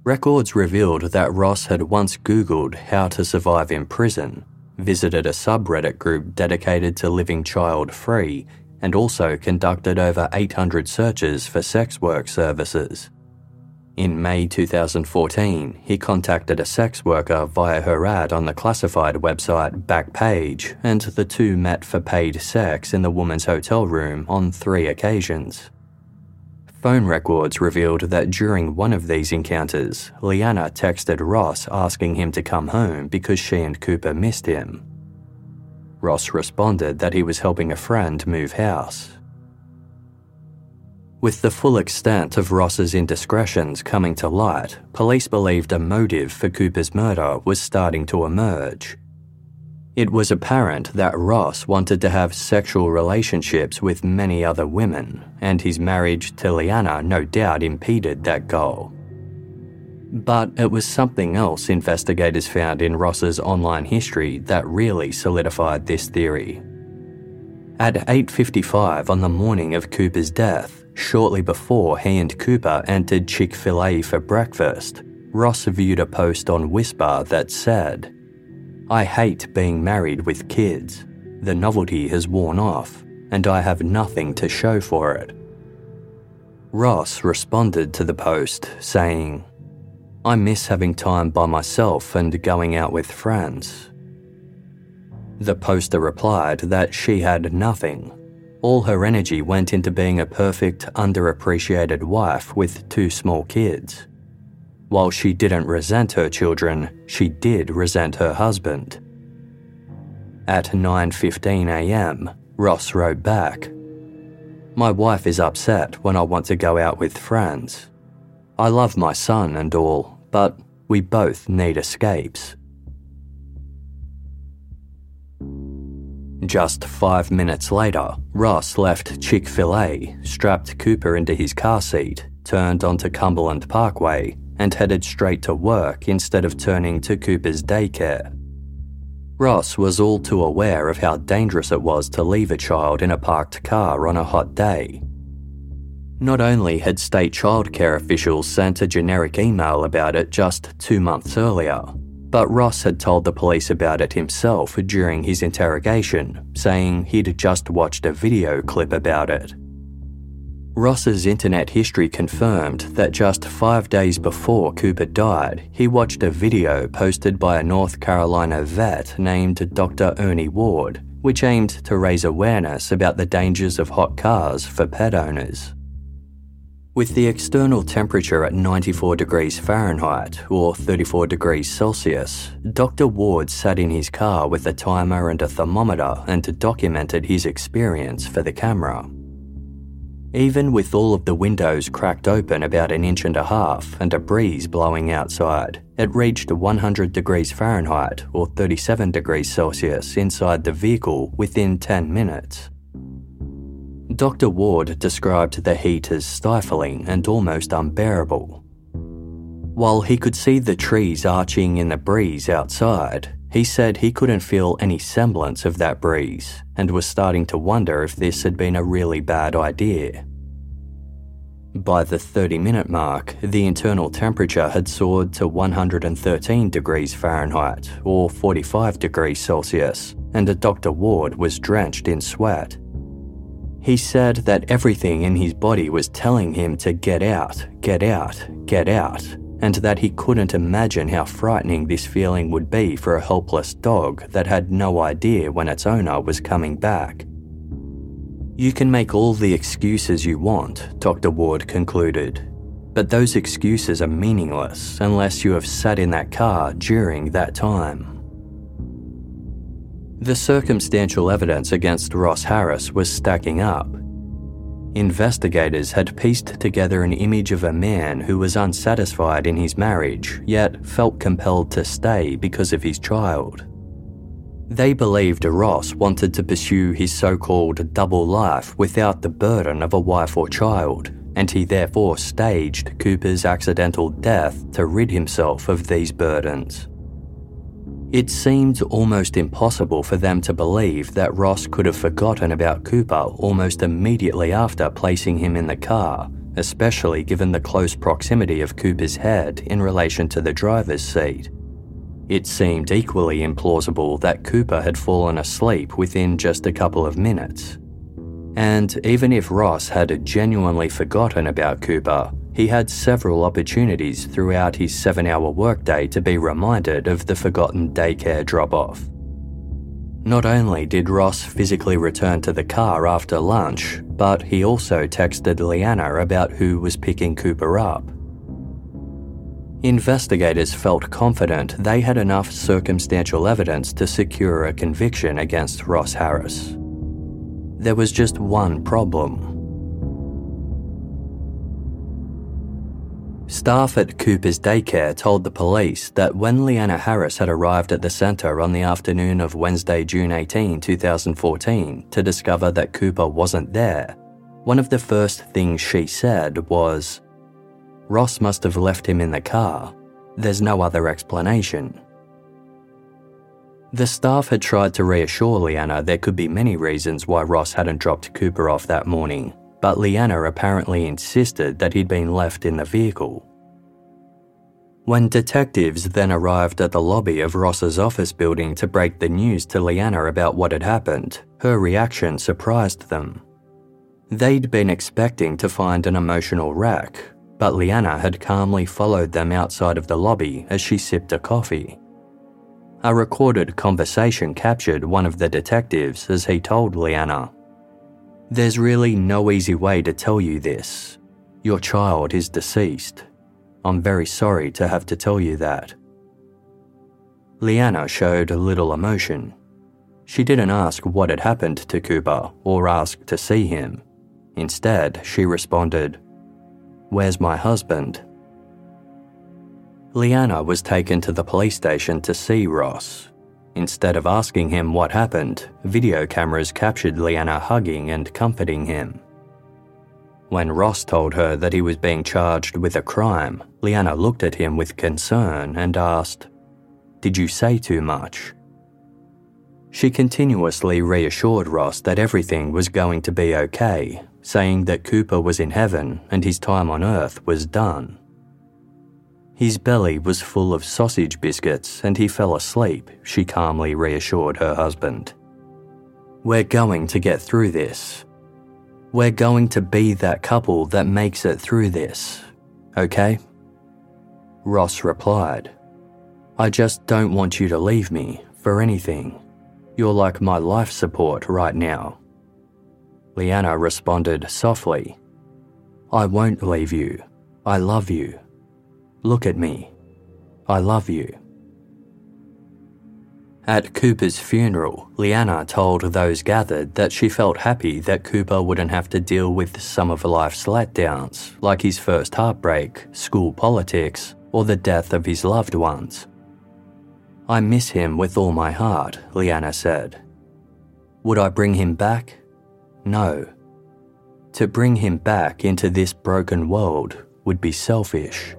Records revealed that Ross had once Googled how to survive in prison, visited a subreddit group dedicated to living child-free, and also conducted over eight hundred searches for sex work services. In May two thousand fourteen, he contacted a sex worker via her ad on the classified website Backpage, and the two met for paid sex in the woman's hotel room on three occasions. Phone records revealed that during one of these encounters, Leanna texted Ross asking him to come home because she and Cooper missed him. Ross responded that he was helping a friend move house. With the full extent of Ross's indiscretions coming to light, police believed a motive for Cooper's murder was starting to emerge. It was apparent that Ross wanted to have sexual relationships with many other women, and his marriage to Leanna no doubt impeded that goal. But it was something else investigators found in Ross's online history that really solidified this theory. At eight fifty-five on the morning of Cooper's death, shortly before he and Cooper entered Chick-fil-A for breakfast, Ross viewed a post on Whisper that said, "I hate being married with kids. The novelty has worn off, and I have nothing to show for it." Ross responded to the post, saying, "I miss having time by myself and going out with friends." The poster replied that she had nothing. All her energy went into being a perfect, underappreciated wife with two small kids. While she didn't resent her children, she did resent her husband. At nine fifteen a.m., Ross wrote back, "My wife is upset when I want to go out with friends. I love my son and all, but we both need escapes." Just five minutes later, Ross left Chick-fil-A, strapped Cooper into his car seat, turned onto Cumberland Parkway, and headed straight to work instead of turning to Cooper's daycare. Ross was all too aware of how dangerous it was to leave a child in a parked car on a hot day. Not only had state childcare officials sent a generic email about it just two months earlier, but Ross had told the police about it himself during his interrogation, saying he'd just watched a video clip about it. Ross's internet history confirmed that just five days before Cooper died, he watched a video posted by a North Carolina vet named Doctor Ernie Ward, which aimed to raise awareness about the dangers of hot cars for pet owners. With the external temperature at ninety-four degrees Fahrenheit or thirty-four degrees Celsius, Doctor Ward sat in his car with a timer and a thermometer and documented his experience for the camera. Even with all of the windows cracked open about an inch and a half and a breeze blowing outside, it reached one hundred degrees Fahrenheit or thirty-seven degrees Celsius inside the vehicle within ten minutes. Doctor Ward described the heat as stifling and almost unbearable. While he could see the trees arching in the breeze outside, he said he couldn't feel any semblance of that breeze and was starting to wonder if this had been a really bad idea. By the thirty-minute mark, the internal temperature had soared to one hundred thirteen degrees Fahrenheit or forty-five degrees Celsius, and Doctor Ward was drenched in sweat. He said that everything in his body was telling him to get out, get out, get out, and that he couldn't imagine how frightening this feeling would be for a helpless dog that had no idea when its owner was coming back. "You can make all the excuses you want," Doctor Ward concluded, "but those excuses are meaningless unless you have sat in that car during that time." The circumstantial evidence against Ross Harris was stacking up. Investigators had pieced together an image of a man who was unsatisfied in his marriage, yet felt compelled to stay because of his child. They believed Ross wanted to pursue his so-called double life without the burden of a wife or child, and he therefore staged Cooper's accidental death to rid himself of these burdens. It seemed almost impossible for them to believe that Ross could have forgotten about Cooper almost immediately after placing him in the car, especially given the close proximity of Cooper's head in relation to the driver's seat. It seemed equally implausible that Cooper had fallen asleep within just a couple of minutes. And even if Ross had genuinely forgotten about Cooper, he had several opportunities throughout his seven-hour workday to be reminded of the forgotten daycare drop-off. Not only did Ross physically return to the car after lunch, but he also texted Leanna about who was picking Cooper up. Investigators felt confident they had enough circumstantial evidence to secure a conviction against Ross Harris. There was just one problem. Staff at Cooper's daycare told the police that when Leanna Harris had arrived at the centre on the afternoon of Wednesday, June eighteenth, twenty fourteen, to discover that Cooper wasn't there, one of the first things she said was, "Ross must have left him in the car. There's no other explanation." The staff had tried to reassure Leanna there could be many reasons why Ross hadn't dropped Cooper off that morning, but Leanna apparently insisted that he'd been left in the vehicle. When detectives then arrived at the lobby of Ross's office building to break the news to Leanna about what had happened, her reaction surprised them. They'd been expecting to find an emotional wreck, but Leanna had calmly followed them outside of the lobby as she sipped a coffee. A recorded conversation captured one of the detectives as he told Leanna, "There's really no easy way to tell you this. Your child is deceased. I'm very sorry to have to tell you that." Leanna showed little emotion. She didn't ask what had happened to Cooper or ask to see him. Instead, she responded, "Where's my husband?" Leanna was taken to the police station to see Ross. Instead of asking him what happened, video cameras captured Leanna hugging and comforting him. When Ross told her that he was being charged with a crime, Leanna looked at him with concern and asked, "Did you say too much?" She continuously reassured Ross that everything was going to be okay, saying that Cooper was in heaven and his time on Earth was done. His belly was full of sausage biscuits and he fell asleep, she calmly reassured her husband. "We're going to get through this. We're going to be that couple that makes it through this, okay?" Ross replied, "I just don't want you to leave me for anything. You're like my life support right now." Leanna responded softly, "I won't leave you. I love you. Look at me. I love you." At Cooper's funeral, Leanna told those gathered that she felt happy that Cooper wouldn't have to deal with some of life's letdowns, like his first heartbreak, school politics, or the death of his loved ones. "I miss him with all my heart," Leanna said. "Would I bring him back? No. To bring him back into this broken world would be selfish."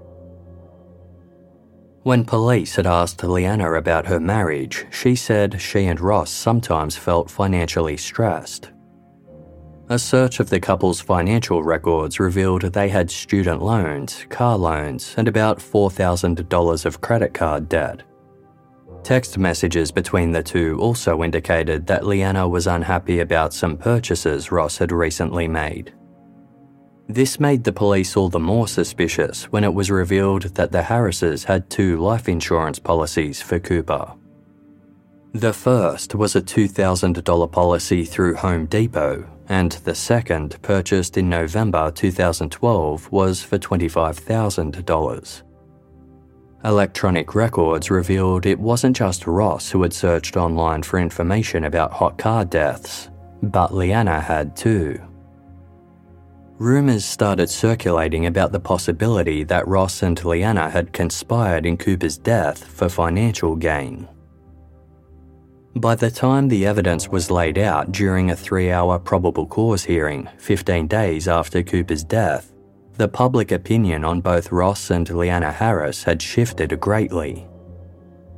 When police had asked Leanna about her marriage, she said she and Ross sometimes felt financially stressed. A search of the couple's financial records revealed they had student loans, car loans, and about four thousand dollars of credit card debt. Text messages between the two also indicated that Leanna was unhappy about some purchases Ross had recently made. This made the police all the more suspicious when it was revealed that the Harrises had two life insurance policies for Cooper. The first was a two thousand dollars policy through Home Depot, and the second, purchased in November twenty twelve, was for twenty-five thousand dollars. Electronic records revealed it wasn't just Ross who had searched online for information about hot car deaths, but Leanna had too. Rumours started circulating about the possibility that Ross and Leanna had conspired in Cooper's death for financial gain. By the time the evidence was laid out during a three-hour probable cause hearing, fifteen days after Cooper's death, the public opinion on both Ross and Leanna Harris had shifted greatly.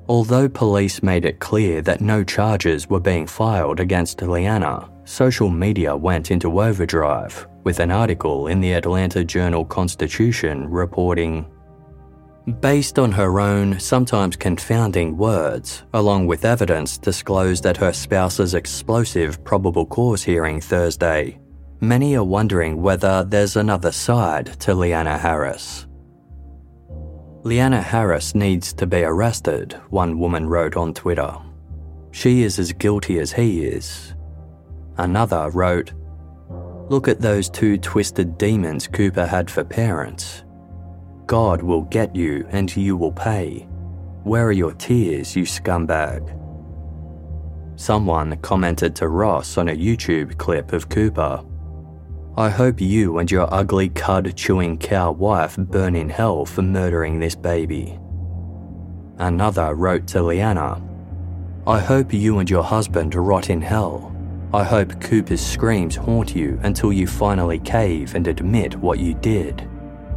Although police made it clear that no charges were being filed against Leanna, social media went into overdrive, with an article in the Atlanta Journal-Constitution reporting, based on her own, sometimes confounding words, along with evidence disclosed at her spouse's explosive probable cause hearing Thursday, many are wondering whether there's another side to Leanna Harris. Leanna Harris needs to be arrested, one woman wrote on Twitter. She is as guilty as he is. Another wrote, look at those two twisted demons Cooper had for parents. God will get you and you will pay. Where are your tears, you scumbag? Someone commented to Ross on a YouTube clip of Cooper, I hope you and your ugly cud-chewing cow wife burn in hell for murdering this baby. Another wrote to Leanna, I hope you and your husband rot in hell. I hope Cooper's screams haunt you until you finally cave and admit what you did.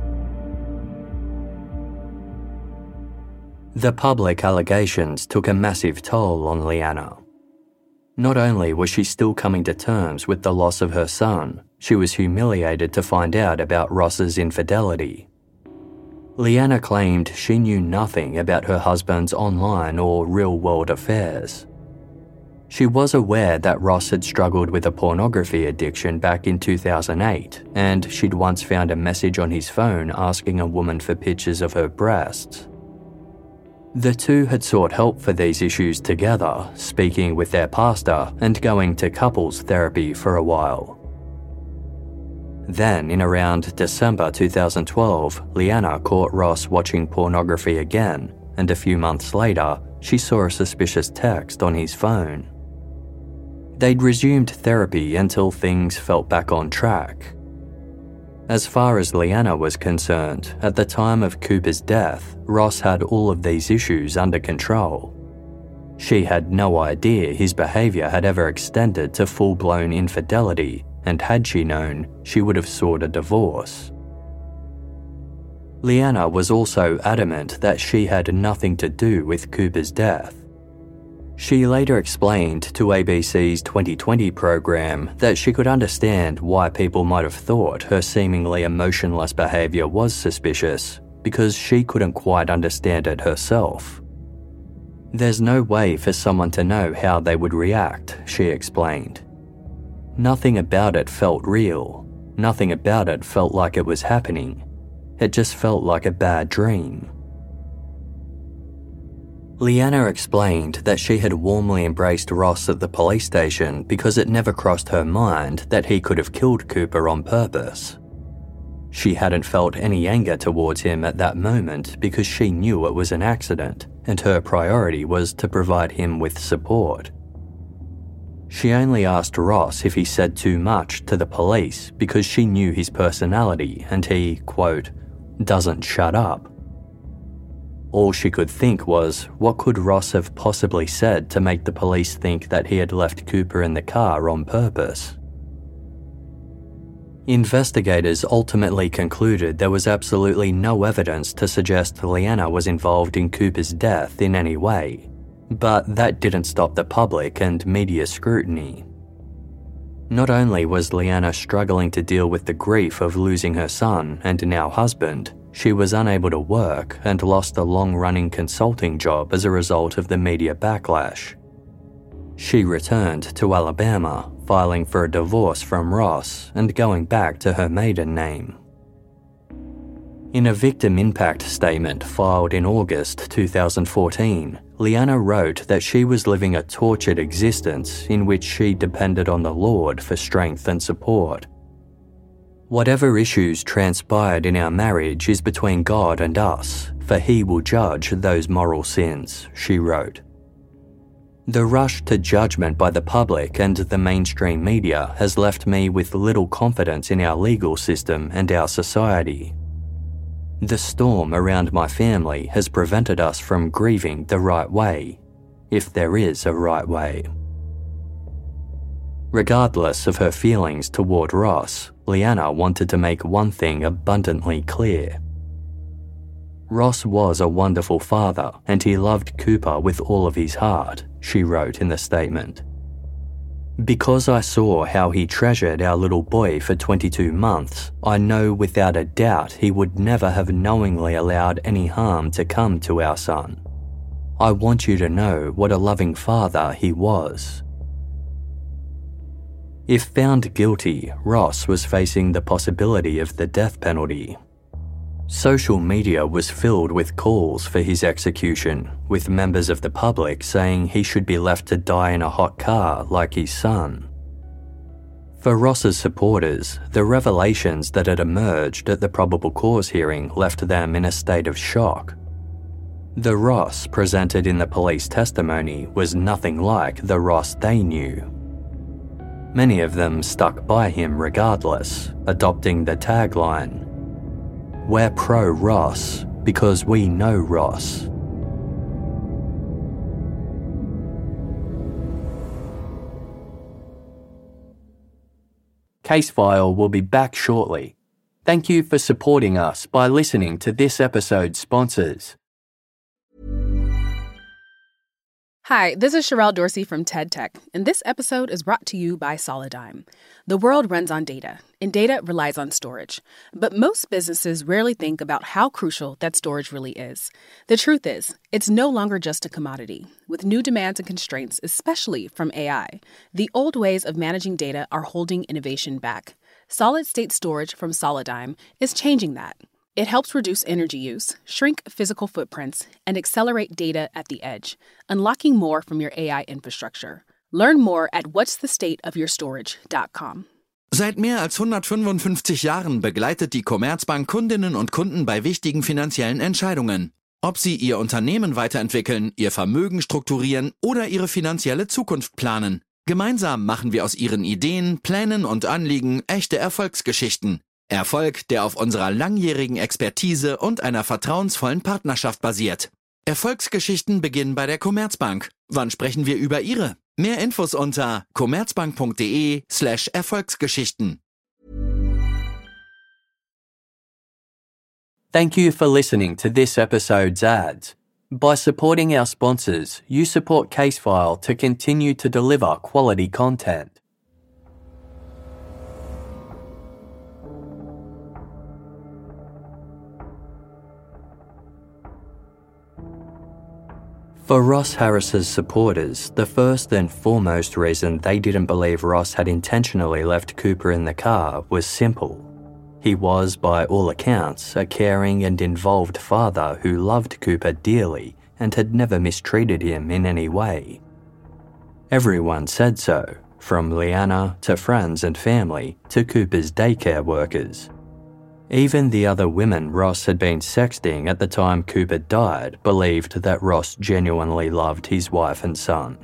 The public allegations took a massive toll on Leanna. Not only was she still coming to terms with the loss of her son, she was humiliated to find out about Ross's infidelity. Leanna claimed she knew nothing about her husband's online or real-world affairs. She was aware that Ross had struggled with a pornography addiction back in two thousand eight, and she'd once found a message on his phone asking a woman for pictures of her breasts. The two had sought help for these issues together, speaking with their pastor and going to couples therapy for a while. Then, in around December two thousand twelve, Leanna caught Ross watching pornography again, and a few months later, she saw a suspicious text on his phone. They'd resumed therapy until things felt back on track. As far as Leanna was concerned, at the time of Cooper's death, Ross had all of these issues under control. She had no idea his behaviour had ever extended to full-blown infidelity, and had she known, she would have sought a divorce. Leanna was also adamant that she had nothing to do with Cooper's death. She later explained to A B C's twenty twenty program that she could understand why people might have thought her seemingly emotionless behaviour was suspicious, because she couldn't quite understand it herself. There's no way for someone to know how they would react, she explained. Nothing about it felt real. Nothing about it felt like it was happening. It just felt like a bad dream. Leanna explained that she had warmly embraced Ross at the police station because it never crossed her mind that he could have killed Cooper on purpose. She hadn't felt any anger towards him at that moment because she knew it was an accident, and her priority was to provide him with support. She only asked Ross if he said too much to the police because she knew his personality and he, quote, doesn't shut up. All she could think was, what could Ross have possibly said to make the police think that he had left Cooper in the car on purpose? Investigators ultimately concluded there was absolutely no evidence to suggest Leanna was involved in Cooper's death in any way, but that didn't stop the public and media scrutiny. Not only was Leanna struggling to deal with the grief of losing her son and now husband, she was unable to work and lost a long-running consulting job as a result of the media backlash. She returned to Alabama, filing for a divorce from Ross and going back to her maiden name. In a victim impact statement filed in August two thousand fourteen, Leanna wrote that she was living a tortured existence in which she depended on the Lord for strength and support. Whatever issues transpired in our marriage is between God and us, for He will judge those moral sins, she wrote. The rush to judgment by the public and the mainstream media has left me with little confidence in our legal system and our society. The storm around my family has prevented us from grieving the right way, if there is a right way. Regardless of her feelings toward Ross, Leanna wanted to make one thing abundantly clear. Ross was a wonderful father and he loved Cooper with all of his heart, she wrote in the statement. Because I saw how he treasured our little boy for twenty-two months, I know without a doubt he would never have knowingly allowed any harm to come to our son. I want you to know what a loving father he was. If found guilty, Ross was facing the possibility of the death penalty. Social media was filled with calls for his execution, with members of the public saying he should be left to die in a hot car like his son. For Ross's supporters, the revelations that had emerged at the probable cause hearing left them in a state of shock. The Ross presented in the police testimony was nothing like the Ross they knew. Many of them stuck by him regardless, adopting the tagline, "We're pro-Ross because we know Ross." Casefile will be back shortly. Thank you for supporting us by listening to this episode's sponsors. Hi, this is Sherelle Dorsey from TED Tech, and this episode is brought to you by Solidigm. The world runs on data, and data relies on storage. But most businesses rarely think about how crucial that storage really is. The truth is, it's no longer just a commodity. With new demands and constraints, especially from A I, the old ways of managing data are holding innovation back. Solid-state storage from Solidigm is changing that. It helps reduce energy use, shrink physical footprints, and accelerate data at the edge, unlocking more from your A I infrastructure. Learn more at whats the state of your storage dot com. Seit mehr als hundertfünfundfünfzig Jahren begleitet die Commerzbank Kundinnen und Kunden bei wichtigen finanziellen Entscheidungen. Ob sie ihr Unternehmen weiterentwickeln, ihr Vermögen strukturieren oder ihre finanzielle Zukunft planen. Gemeinsam machen wir aus ihren Ideen, Plänen und Anliegen echte Erfolgsgeschichten. Erfolg, der auf unserer langjährigen Expertise und einer vertrauensvollen Partnerschaft basiert. Erfolgsgeschichten beginnen bei der Commerzbank. Wann sprechen wir über Ihre? Mehr Infos unter commerzbank.de slash Erfolgsgeschichten. Thank you for listening to this episode's ads. By supporting our sponsors, you support Casefile to continue to deliver quality content. For Ross Harris's supporters, the first and foremost reason they didn't believe Ross had intentionally left Cooper in the car was simple. He was, by all accounts, a caring and involved father who loved Cooper dearly and had never mistreated him in any way. Everyone said so, from Leanna to friends and family to Cooper's daycare workers. Even the other women Ross had been sexting at the time Cooper died believed that Ross genuinely loved his wife and son.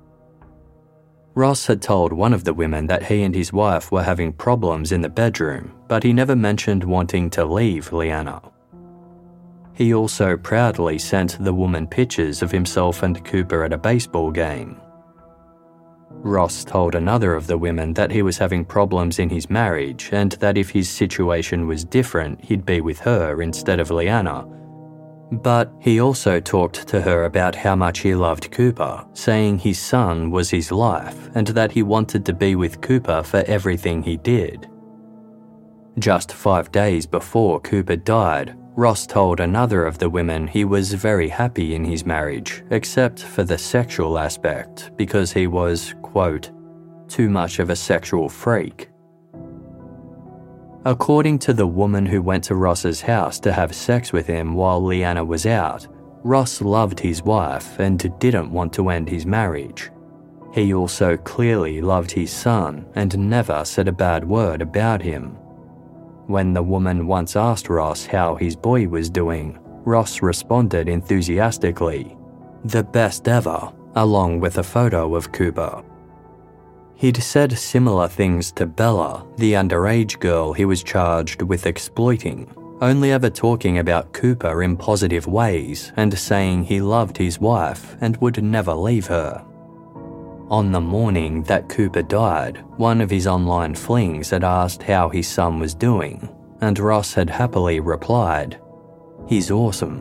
Ross had told one of the women that he and his wife were having problems in the bedroom, but he never mentioned wanting to leave Leanna. He also proudly sent the woman pictures of himself and Cooper at a baseball game. Ross told another of the women that he was having problems in his marriage and that if his situation was different, he'd be with her instead of Leanna. But he also talked to her about how much he loved Cooper, saying his son was his life and that he wanted to be with Cooper for everything he did. Just five days before Cooper died, Ross told another of the women he was very happy in his marriage, except for the sexual aspect, because he was, quote, too much of a sexual freak. According to the woman who went to Ross's house to have sex with him while Leanna was out, Ross loved his wife and didn't want to end his marriage. He also clearly loved his son and never said a bad word about him. When the woman once asked Ross how his boy was doing, Ross responded enthusiastically, "The best ever," along with a photo of Cooper. He'd said similar things to Bella, the underage girl he was charged with exploiting, only ever talking about Cooper in positive ways and saying he loved his wife and would never leave her. On the morning that Cooper died, one of his online flings had asked how his son was doing, and Ross had happily replied, He's awesome.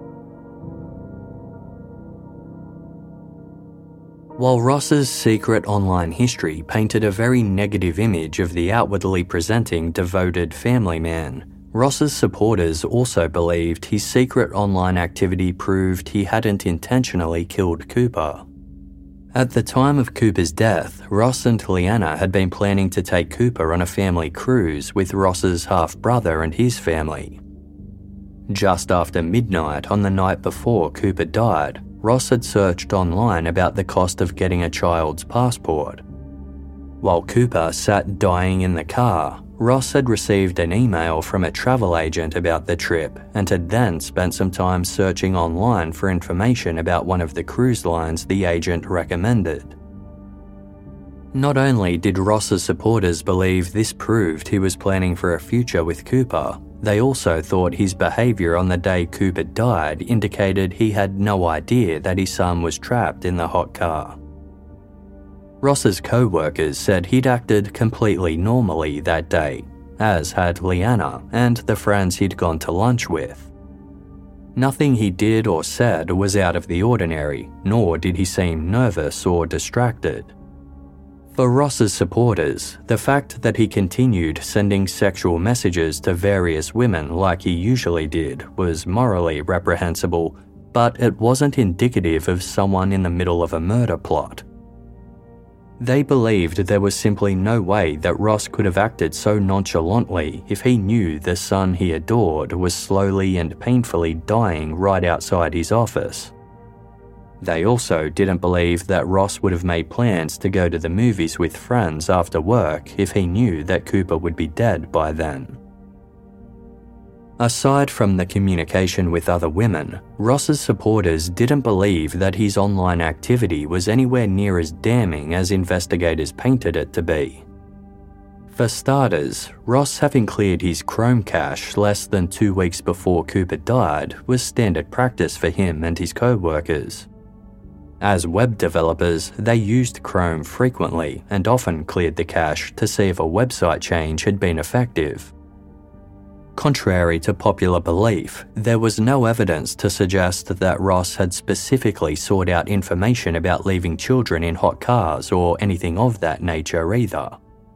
While Ross's secret online history painted a very negative image of the outwardly presenting devoted family man, Ross's supporters also believed his secret online activity proved he hadn't intentionally killed Cooper. At the time of Cooper's death, Ross and Leanna had been planning to take Cooper on a family cruise with Ross's half-brother and his family. Just after midnight on the night before Cooper died, Ross had searched online about the cost of getting a child's passport. While Cooper sat dying in the car, Ross had received an email from a travel agent about the trip and had then spent some time searching online for information about one of the cruise lines the agent recommended. Not only did Ross's supporters believe this proved he was planning for a future with Cooper, they also thought his behaviour on the day Cooper died indicated he had no idea that his son was trapped in the hot car. Ross's co-workers said he'd acted completely normally that day, as had Leanna and the friends he'd gone to lunch with. Nothing he did or said was out of the ordinary, nor did he seem nervous or distracted. For Ross's supporters, the fact that he continued sending sexual messages to various women like he usually did was morally reprehensible, but it wasn't indicative of someone in the middle of a murder plot. They believed there was simply no way that Ross could have acted so nonchalantly if he knew the son he adored was slowly and painfully dying right outside his office. They also didn't believe that Ross would have made plans to go to the movies with friends after work if he knew that Cooper would be dead by then. Aside from the communication with other women, Ross's supporters didn't believe that his online activity was anywhere near as damning as investigators painted it to be. For starters, Ross having cleared his Chrome cache less than two weeks before Cooper died was standard practice for him and his co-workers. As web developers, they used Chrome frequently and often cleared the cache to see if a website change had been effective. Contrary to popular belief, there was no evidence to suggest that Ross had specifically sought out information about leaving children in hot cars or anything of that nature either.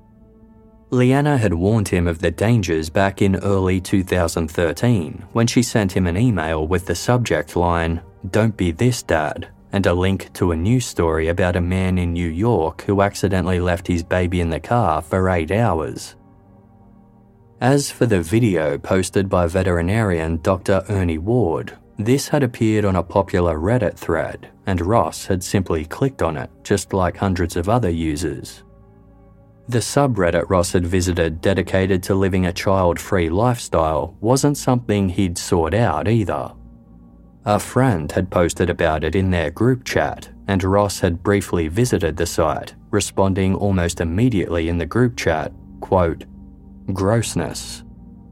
Leanna had warned him of the dangers back in early two thousand thirteen when she sent him an email with the subject line, "Don't be this dad," and a link to a news story about a man in New York who accidentally left his baby in the car for eight hours. As for the video posted by veterinarian Doctor Ernie Ward, this had appeared on a popular Reddit thread, and Ross had simply clicked on it, just like hundreds of other users. The subreddit Ross had visited dedicated to living a child-free lifestyle wasn't something he'd sought out either. A friend had posted about it in their group chat, and Ross had briefly visited the site, responding almost immediately in the group chat, quote, "Grossness."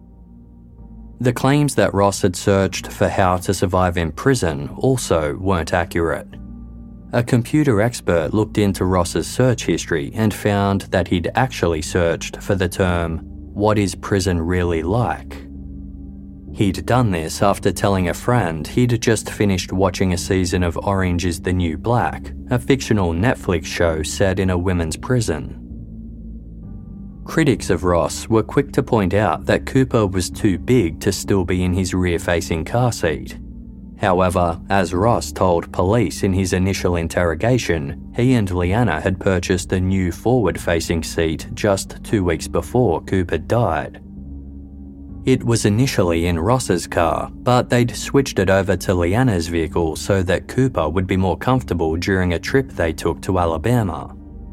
The claims that Ross had searched for how to survive in prison also weren't accurate. A computer expert looked into Ross's search history and found that he'd actually searched for the term, "What is prison really like?" He'd done this after telling a friend he'd just finished watching a season of Orange is the New Black, a fictional Netflix show set in a women's prison. Critics of Ross were quick to point out that Cooper was too big to still be in his rear-facing car seat. However, as Ross told police in his initial interrogation, he and Leanna had purchased a new forward-facing seat just two weeks before Cooper died. It was initially in Ross's car, but they'd switched it over to Leanna's vehicle so that Cooper would be more comfortable during a trip they took to Alabama.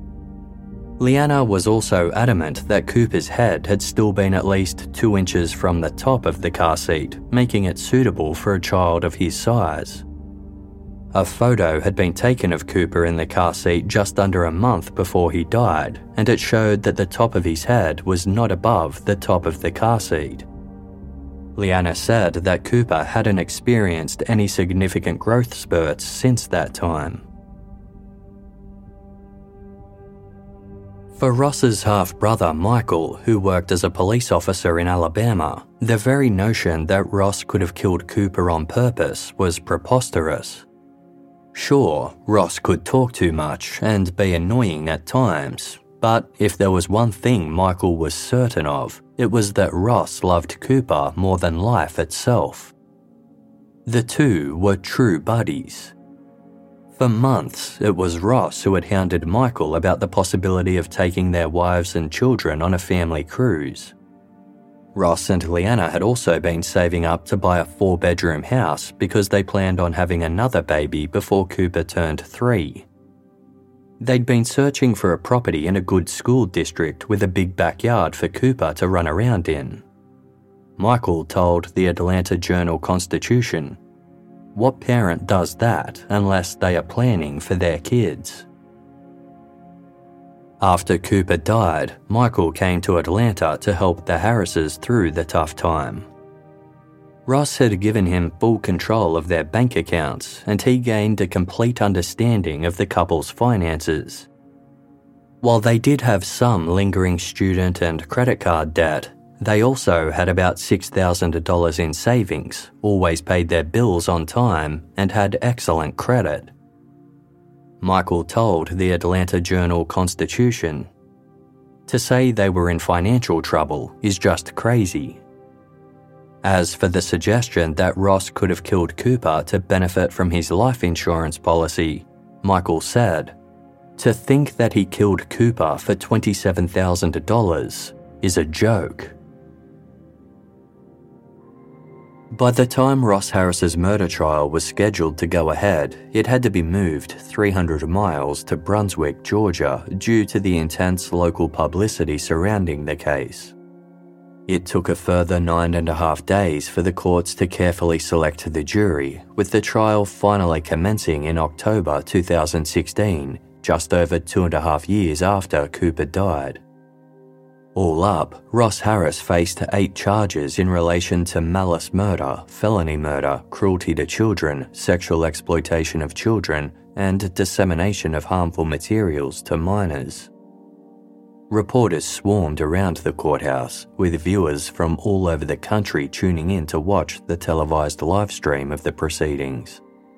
Leanna was also adamant that Cooper's head had still been at least two inches from the top of the car seat, making it suitable for a child of his size. A photo had been taken of Cooper in the car seat just under a month before he died, and it showed that the top of his head was not above the top of the car seat. Leanna said that Cooper hadn't experienced any significant growth spurts since that time. For Ross's half-brother Michael, who worked as a police officer in Alabama, the very notion that Ross could have killed Cooper on purpose was preposterous. Sure, Ross could talk too much and be annoying at times, but if there was one thing Michael was certain of, it was that Ross loved Cooper more than life itself. The two were true buddies. For months, it was Ross who had hounded Michael about the possibility of taking their wives and children on a family cruise. Ross and Leanna had also been saving up to buy a four-bedroom house because they planned on having another baby before Cooper turned three. They'd been searching for a property in a good school district with a big backyard for Cooper to run around in. Michael told the Atlanta Journal-Constitution, "What parent does that unless they are planning for their kids?" After Cooper died, Michael came to Atlanta to help the Harrises through the tough time. Ross had given him full control of their bank accounts, and he gained a complete understanding of the couple's finances. While they did have some lingering student and credit card debt, they also had about six thousand dollars in savings, always paid their bills on time, and had excellent credit. Michael told the Atlanta Journal-Constitution, "To say they were in financial trouble is just crazy." As for the suggestion that Ross could have killed Cooper to benefit from his life insurance policy, Michael said, "To think that he killed Cooper for twenty-seven thousand dollars is a joke." By the time Ross Harris's murder trial was scheduled to go ahead, it had to be moved three hundred miles to Brunswick, Georgia, due to the intense local publicity surrounding the case. It took a further nine and a half days for the courts to carefully select the jury, with the trial finally commencing in October two thousand sixteen, just over two and a half years after Cooper died. All up, Ross Harris faced eight charges in relation to malice murder, felony murder, cruelty to children, sexual exploitation of children, and dissemination of harmful materials to minors. Reporters swarmed around the courthouse, with viewers from all over the country tuning in to watch the televised live stream of the proceedings.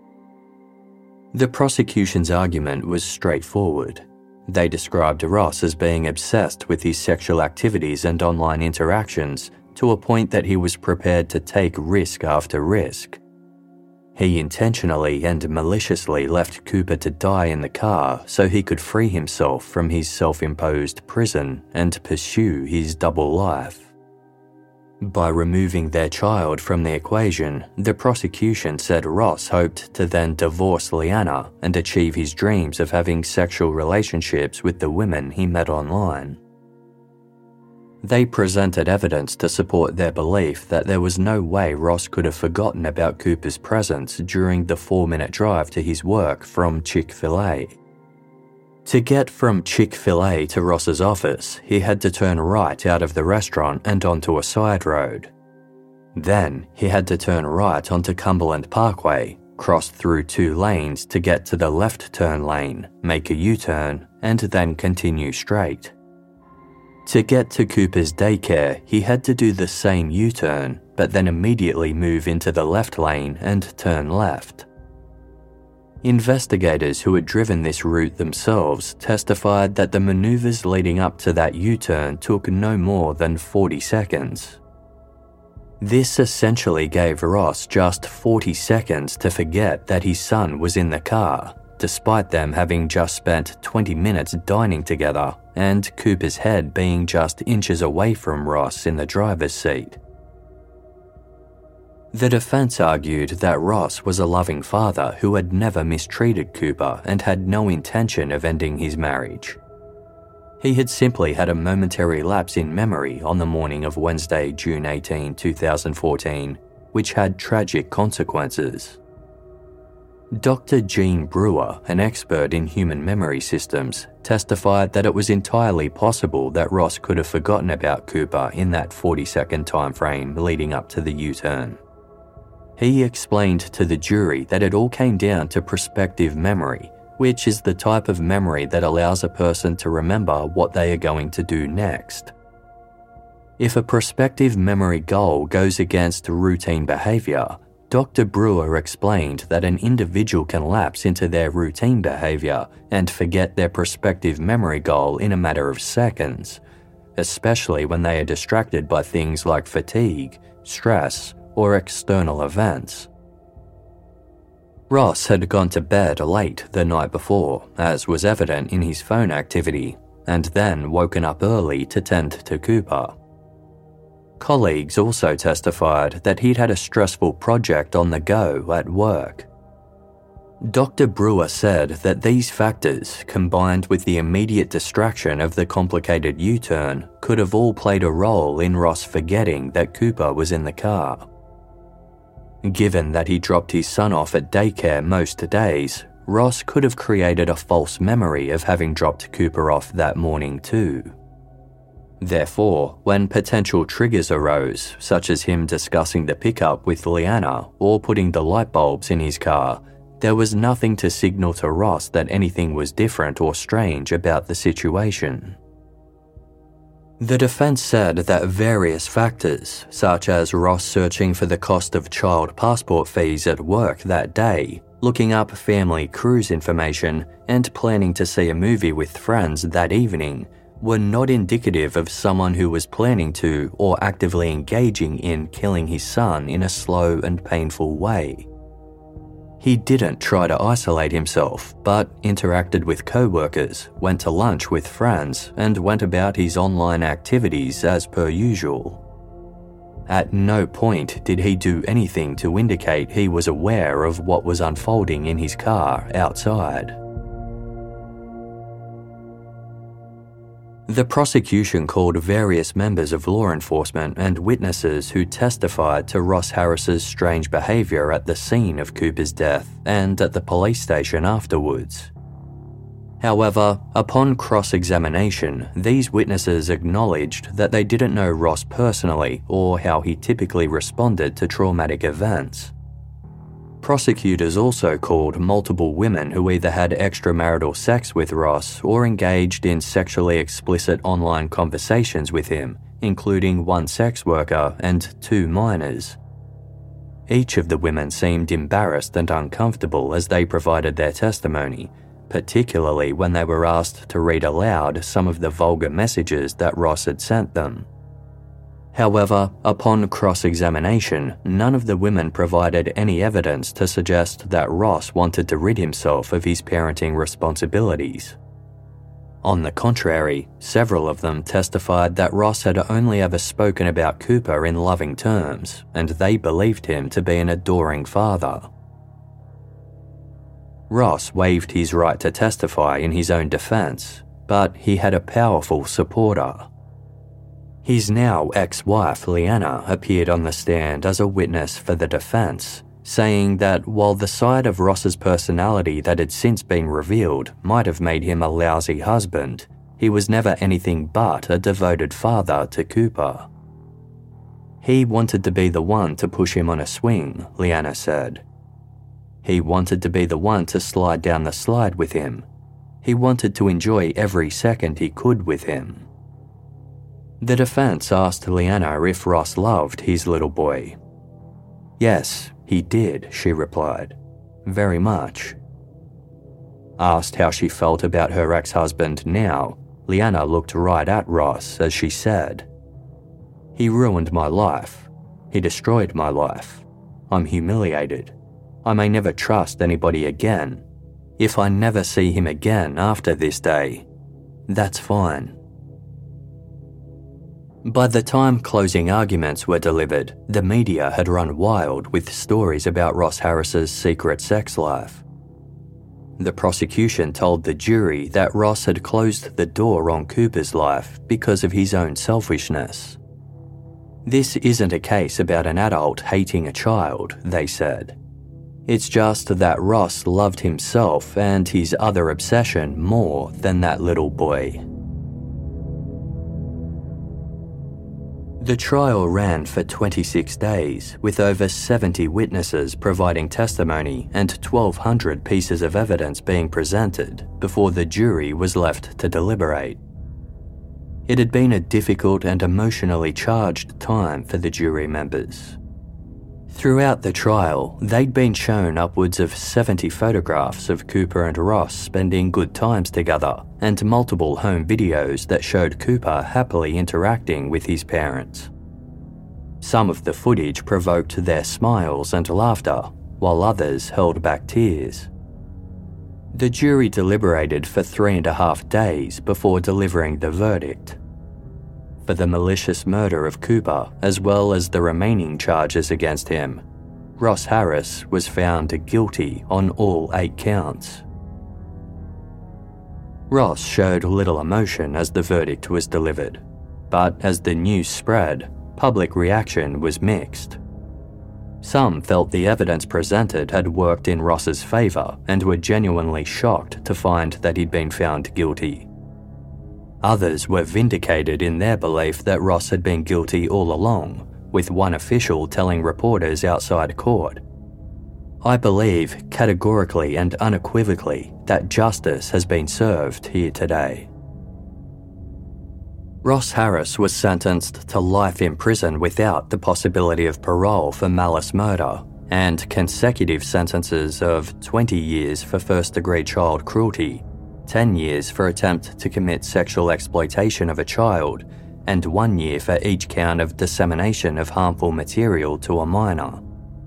The prosecution's argument was straightforward. They described Ross as being obsessed with his sexual activities and online interactions to a point that he was prepared to take risk after risk. He intentionally and maliciously left Cooper to die in the car so he could free himself from his self-imposed prison and pursue his double life. By removing their child from the equation, the prosecution said Ross hoped to then divorce Leanna and achieve his dreams of having sexual relationships with the women he met online. They presented evidence to support their belief that there was no way Ross could have forgotten about Cooper's presence during the four-minute drive to his work from Chick-fil-A. To get from Chick-fil-A to Ross's office, he had to turn right out of the restaurant and onto a side road. Then, he had to turn right onto Cumberland Parkway, cross through two lanes to get to the left turn lane, make a U-turn, and then continue straight. To get to Cooper's daycare, he had to do the same U-turn, but then immediately move into the left lane and turn left. Investigators who had driven this route themselves testified that the maneuvers leading up to that U-turn took no more than forty seconds. This essentially gave Ross just forty seconds to forget that his son was in the car, despite them having just spent twenty minutes dining together and Cooper's head being just inches away from Ross in the driver's seat. The defense argued that Ross was a loving father who had never mistreated Cooper and had no intention of ending his marriage. He had simply had a momentary lapse in memory on the morning of Wednesday, June eighteenth, twenty fourteen, which had tragic consequences. Doctor Jean Brewer, an expert in human memory systems, testified that it was entirely possible that Ross could have forgotten about Cooper in that forty-second time frame leading up to the U-turn. He explained to the jury that it all came down to prospective memory, which is the type of memory that allows a person to remember what they are going to do next. If a prospective memory goal goes against routine behaviour, Doctor Brewer explained that an individual can lapse into their routine behaviour and forget their prospective memory goal in a matter of seconds, especially when they are distracted by things like fatigue, stress, or external events. Ross had gone to bed late the night before, as was evident in his phone activity, and then woken up early to tend to Cooper. Colleagues also testified that he'd had a stressful project on the go at work. Doctor Brewer said that these factors, combined with the immediate distraction of the complicated U-turn, could have all played a role in Ross forgetting that Cooper was in the car. Given that he dropped his son off at daycare most days, Ross could have created a false memory of having dropped Cooper off that morning too. Therefore, when potential triggers arose, such as him discussing the pickup with Leanna or putting the light bulbs in his car, there was nothing to signal to Ross that anything was different or strange about the situation. The defense said that various factors, such as Ross searching for the cost of child passport fees at work that day, looking up family cruise information, and planning to see a movie with friends that evening, were not indicative of someone who was planning to or actively engaging in killing his son in a slow and painful way. He didn't try to isolate himself, but interacted with co-workers, went to lunch with friends, and went about his online activities as per usual. At no point did he do anything to indicate he was aware of what was unfolding in his car outside. The prosecution called various members of law enforcement and witnesses who testified to Ross Harris's strange behaviour at the scene of Cooper's death and at the police station afterwards. However, upon cross-examination, these witnesses acknowledged that they didn't know Ross personally or how he typically responded to traumatic events. Prosecutors also called multiple women who either had extramarital sex with Ross or engaged in sexually explicit online conversations with him, including one sex worker and two minors. Each of the women seemed embarrassed and uncomfortable as they provided their testimony, particularly when they were asked to read aloud some of the vulgar messages that Ross had sent them. However, upon cross-examination, none of the women provided any evidence to suggest that Ross wanted to rid himself of his parenting responsibilities. On the contrary, several of them testified that Ross had only ever spoken about Cooper in loving terms, and they believed him to be an adoring father. Ross waived his right to testify in his own defense, but he had a powerful supporter. His now ex-wife Leanna appeared on the stand as a witness for the defense, saying that while the side of Ross's personality that had since been revealed might have made him a lousy husband, he was never anything but a devoted father to Cooper. He wanted to be the one to push him on a swing, Leanna said. He wanted to be the one to slide down the slide with him. He wanted to enjoy every second he could with him. The defense asked Leanna if Ross loved his little boy. Yes, he did, she replied. Very much. Asked how she felt about her ex-husband now, Leanna looked right at Ross as she said, "He ruined my life. He destroyed my life. I'm humiliated. I may never trust anybody again. If I never see him again after this day, that's fine." By the time closing arguments were delivered, the media had run wild with stories about Ross Harris's secret sex life. The prosecution told the jury that Ross had closed the door on Cooper's life because of his own selfishness. This isn't a case about an adult hating a child, they said. It's just that Ross loved himself and his other obsession more than that little boy. The trial ran for twenty-six days, with over seventy witnesses providing testimony and twelve hundred pieces of evidence being presented before the jury was left to deliberate. It had been a difficult and emotionally charged time for the jury members. Throughout the trial, they'd been shown upwards of seventy photographs of Cooper and Ross spending good times together, and multiple home videos that showed Cooper happily interacting with his parents. Some of the footage provoked their smiles and laughter, while others held back tears. The jury deliberated for three and a half days before delivering the verdict. For the malicious murder of Cooper, as well as the remaining charges against him, Ross Harris was found guilty on all eight counts. Ross showed little emotion as the verdict was delivered, but as the news spread, public reaction was mixed. Some felt the evidence presented had worked in Ross's favour and were genuinely shocked to find that he'd been found guilty. Others were vindicated in their belief that Ross had been guilty all along, with one official telling reporters outside court, "I believe categorically and unequivocally that justice has been served here today." Ross Harris was sentenced to life in prison without the possibility of parole for malice murder, and consecutive sentences of twenty years for first-degree child cruelty, ten years for attempt to commit sexual exploitation of a child, and one year for each count of dissemination of harmful material to a minor.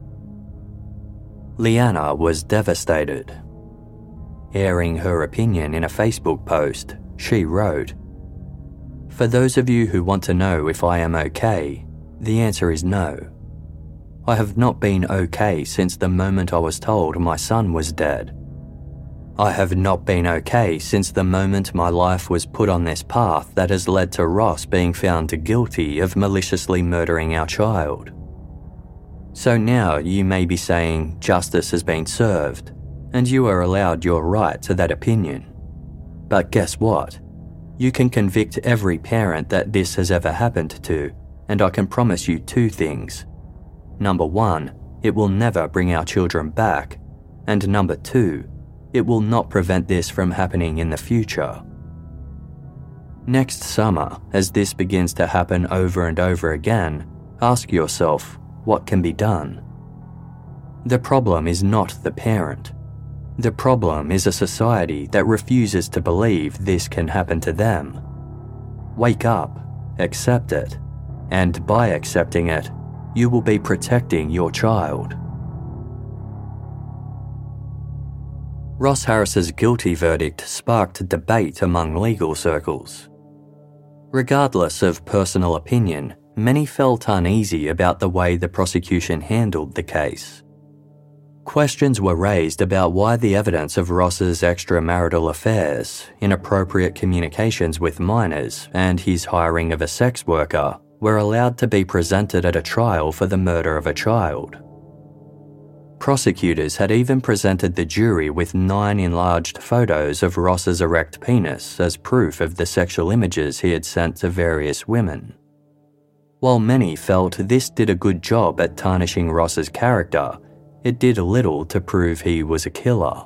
Leanna was devastated. Airing her opinion in a Facebook post, she wrote, "For those of you who want to know if I am okay, the answer is no. I have not been okay since the moment I was told my son was dead. I have not been okay since the moment my life was put on this path that has led to Ross being found guilty of maliciously murdering our child. So now you may be saying justice has been served, and you are allowed your right to that opinion. But guess what? You can convict every parent that this has ever happened to, and I can promise you two things. Number one, it will never bring our children back, and number two, it will not prevent this from happening in the future." Next summer, as this begins to happen over and over again, ask yourself, what can be done? The problem is not the parent. The problem is a society that refuses to believe this can happen to them. Wake up, accept it, and by accepting it, you will be protecting your child. Ross Harris's guilty verdict sparked debate among legal circles. Regardless of personal opinion, many felt uneasy about the way the prosecution handled the case. Questions were raised about why the evidence of Ross's extramarital affairs, inappropriate communications with minors, and his hiring of a sex worker were allowed to be presented at a trial for the murder of a child. Prosecutors had even presented the jury with nine enlarged photos of Ross's erect penis as proof of the sexual images he had sent to various women. While many felt this did a good job at tarnishing Ross's character, it did little to prove he was a killer.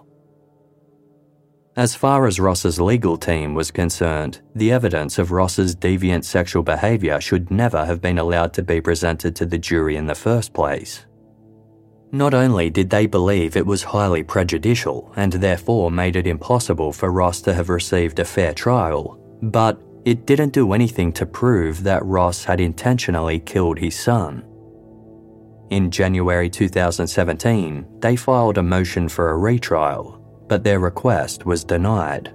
As far as Ross's legal team was concerned, the evidence of Ross's deviant sexual behaviour should never have been allowed to be presented to the jury in the first place. Not only did they believe it was highly prejudicial and therefore made it impossible for Ross to have received a fair trial, but it didn't do anything to prove that Ross had intentionally killed his son. In January two thousand seventeen, they filed a motion for a retrial, but their request was denied.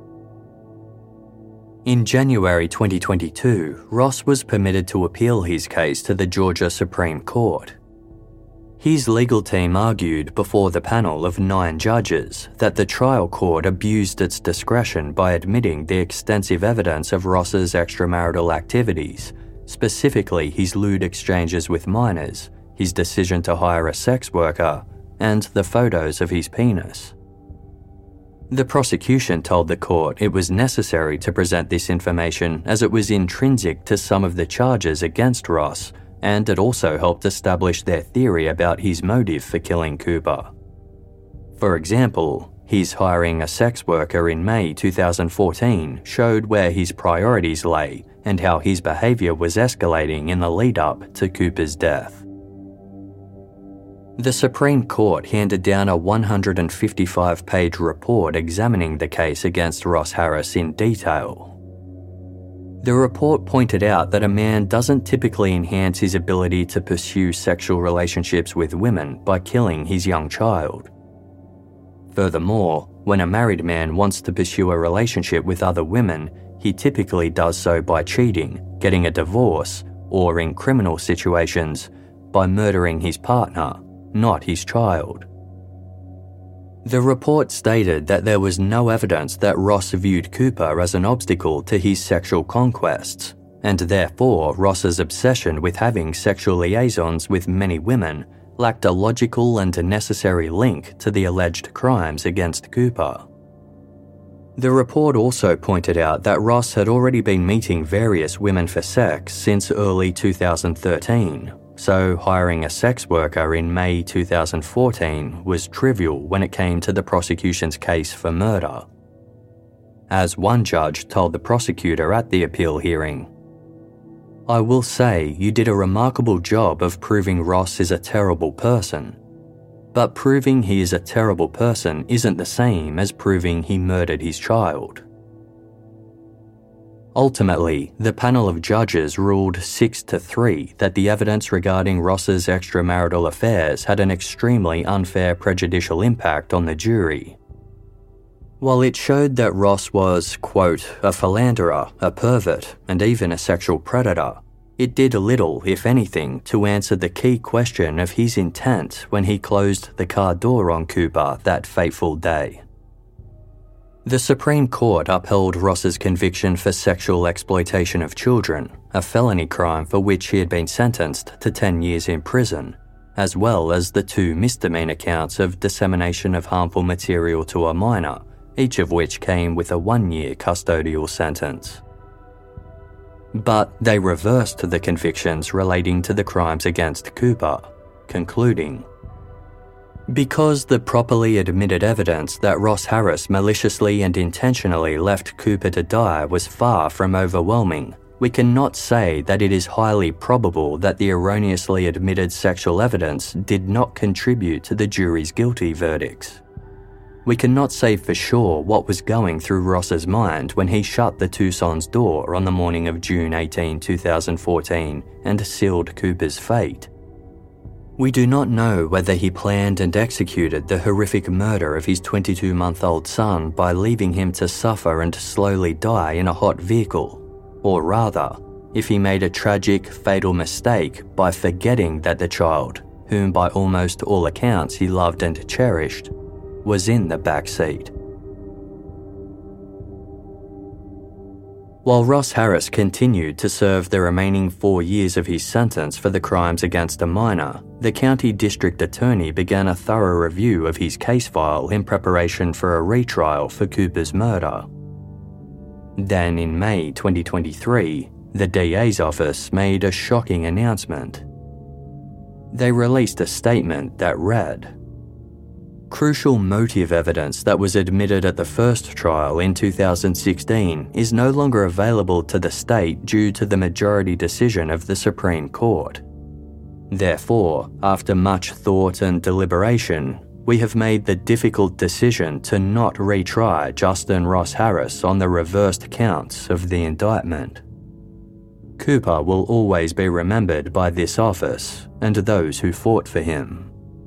In January twenty twenty-two, Ross was permitted to appeal his case to the Georgia Supreme Court. His legal team argued before the panel of nine judges that the trial court abused its discretion by admitting the extensive evidence of Ross's extramarital activities, specifically his lewd exchanges with minors, his decision to hire a sex worker, and the photos of his penis. The prosecution told the court it was necessary to present this information as it was intrinsic to some of the charges against Ross, and it also helped establish their theory about his motive for killing Cooper. For example, his hiring a sex worker in May two thousand fourteen showed where his priorities lay and how his behaviour was escalating in the lead-up to Cooper's death. The Supreme Court handed down a one hundred fifty-five page report examining the case against Ross Harris in detail. The report pointed out that a man doesn't typically enhance his ability to pursue sexual relationships with women by killing his young child. Furthermore, when a married man wants to pursue a relationship with other women, he typically does so by cheating, getting a divorce, or in criminal situations, by murdering his partner, not his child. The report stated that there was no evidence that Ross viewed Cooper as an obstacle to his sexual conquests, and therefore Ross's obsession with having sexual liaisons with many women lacked a logical and necessary link to the alleged crimes against Cooper. The report also pointed out that Ross had already been meeting various women for sex since early two thousand thirteen, so hiring a sex worker in May two thousand fourteen was trivial when it came to the prosecution's case for murder. As one judge told the prosecutor at the appeal hearing, "I will say you did a remarkable job of proving Ross is a terrible person, but proving he is a terrible person isn't the same as proving he murdered his child." Ultimately, the panel of judges ruled six to three that the evidence regarding Ross's extramarital affairs had an extremely unfair prejudicial impact on the jury. While it showed that Ross was, quote, a philanderer, a pervert, and even a sexual predator, it did little, if anything, to answer the key question of his intent when he closed the car door on Cooper that fateful day. The Supreme Court upheld Ross's conviction for sexual exploitation of children, a felony crime for which he had been sentenced to ten years in prison, as well as the two misdemeanor counts of dissemination of harmful material to a minor, each of which came with a one-year custodial sentence. But they reversed the convictions relating to the crimes against Cooper, concluding, "Because the properly admitted evidence that Ross Harris maliciously and intentionally left Cooper to die was far from overwhelming, we cannot say that it is highly probable that the erroneously admitted sexual evidence did not contribute to the jury's guilty verdicts. We cannot say for sure what was going through Ross's mind when he shut the Tucson's door on the morning of June eighteenth, two thousand fourteen and sealed Cooper's fate. We do not know whether he planned and executed the horrific murder of his twenty-two-month-old son by leaving him to suffer and slowly die in a hot vehicle, or rather, if he made a tragic, fatal mistake by forgetting that the child, whom by almost all accounts he loved and cherished, was in the back seat. While Ross Harris continued to serve the remaining four years of his sentence for the crimes against a minor, the county district attorney began a thorough review of his case file in preparation for a retrial for Cooper's murder. Then in May twenty twenty-three, the D A's office made a shocking announcement. They released a statement that read, "Crucial motive evidence that was admitted at the first trial in two thousand sixteen is no longer available to the state due to the majority decision of the Supreme Court. Therefore, after much thought and deliberation, we have made the difficult decision to not retry Justin Ross Harris on the reversed counts of the indictment. Cooper will always be remembered by this office and those who fought for him."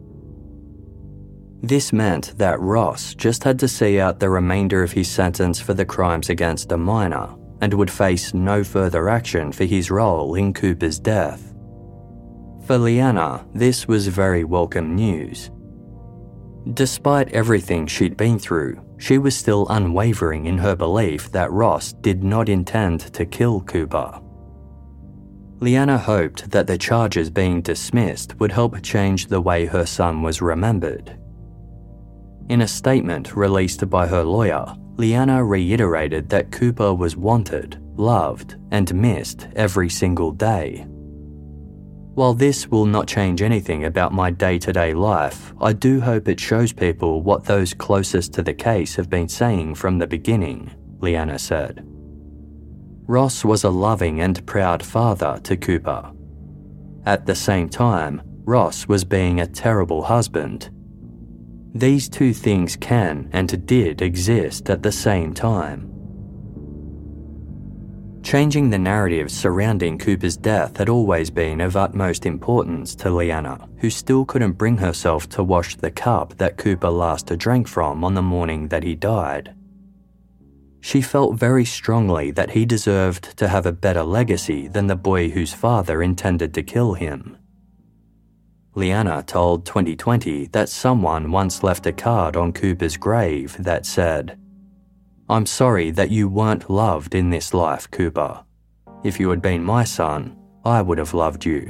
This meant that Ross just had to see out the remainder of his sentence for the crimes against a minor and would face no further action for his role in Cooper's death. For Leanna, this was very welcome news. Despite everything she'd been through, she was still unwavering in her belief that Ross did not intend to kill Cooper. Leanna hoped that the charges being dismissed would help change the way her son was remembered. In a statement released by her lawyer, Leanna reiterated that Cooper was wanted, loved, and missed every single day. While this will not change anything about my day-to-day life, I do hope it shows people what those closest to the case have been saying from the beginning, Leanna said. Ross was a loving and proud father to Cooper. At the same time, Ross was being a terrible husband. These two things can and did exist at the same time. Changing the narrative surrounding Cooper's death had always been of utmost importance to Leanna, who still couldn't bring herself to wash the cup that Cooper last drank from on the morning that he died. She felt very strongly that he deserved to have a better legacy than the boy whose father intended to kill him. Leanna told twenty twenty that someone once left a card on Cooper's grave that said, "I'm sorry that you weren't loved in this life, Cooper. If you had been my son, I would have loved you."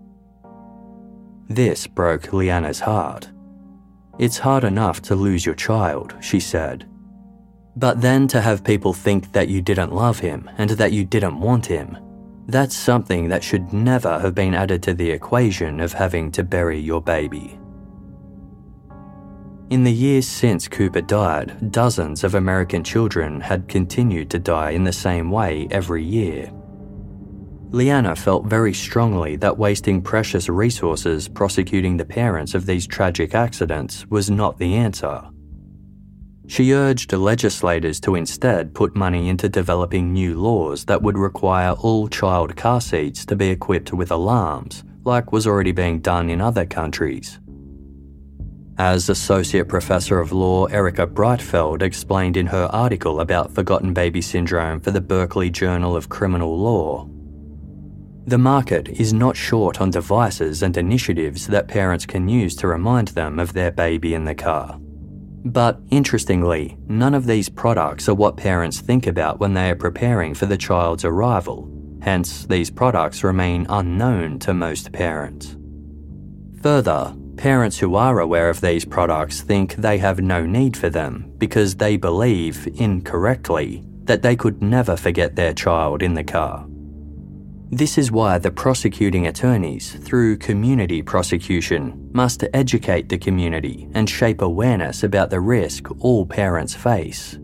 This broke Leanna's heart. "It's hard enough to lose your child," she said. "But then to have people think that you didn't love him and that you didn't want him, that's something that should never have been added to the equation of having to bury your baby." In the years since Cooper died, dozens of American children had continued to die in the same way every year. Leanna felt very strongly that wasting precious resources prosecuting the parents of these tragic accidents was not the answer. She urged legislators to instead put money into developing new laws that would require all child car seats to be equipped with alarms, like was already being done in other countries. As Associate Professor of Law Erica Breitfeld explained in her article about forgotten baby syndrome for the Berkeley Journal of Criminal Law, the market is not short on devices and initiatives that parents can use to remind them of their baby in the car. But interestingly, none of these products are what parents think about when they are preparing for the child's arrival. Hence, these products remain unknown to most parents. Further, parents who are aware of these products think they have no need for them because they believe, incorrectly, that they could never forget their child in the car. This is why the prosecuting attorneys, through community prosecution, must educate the community and shape awareness about the risk all parents face.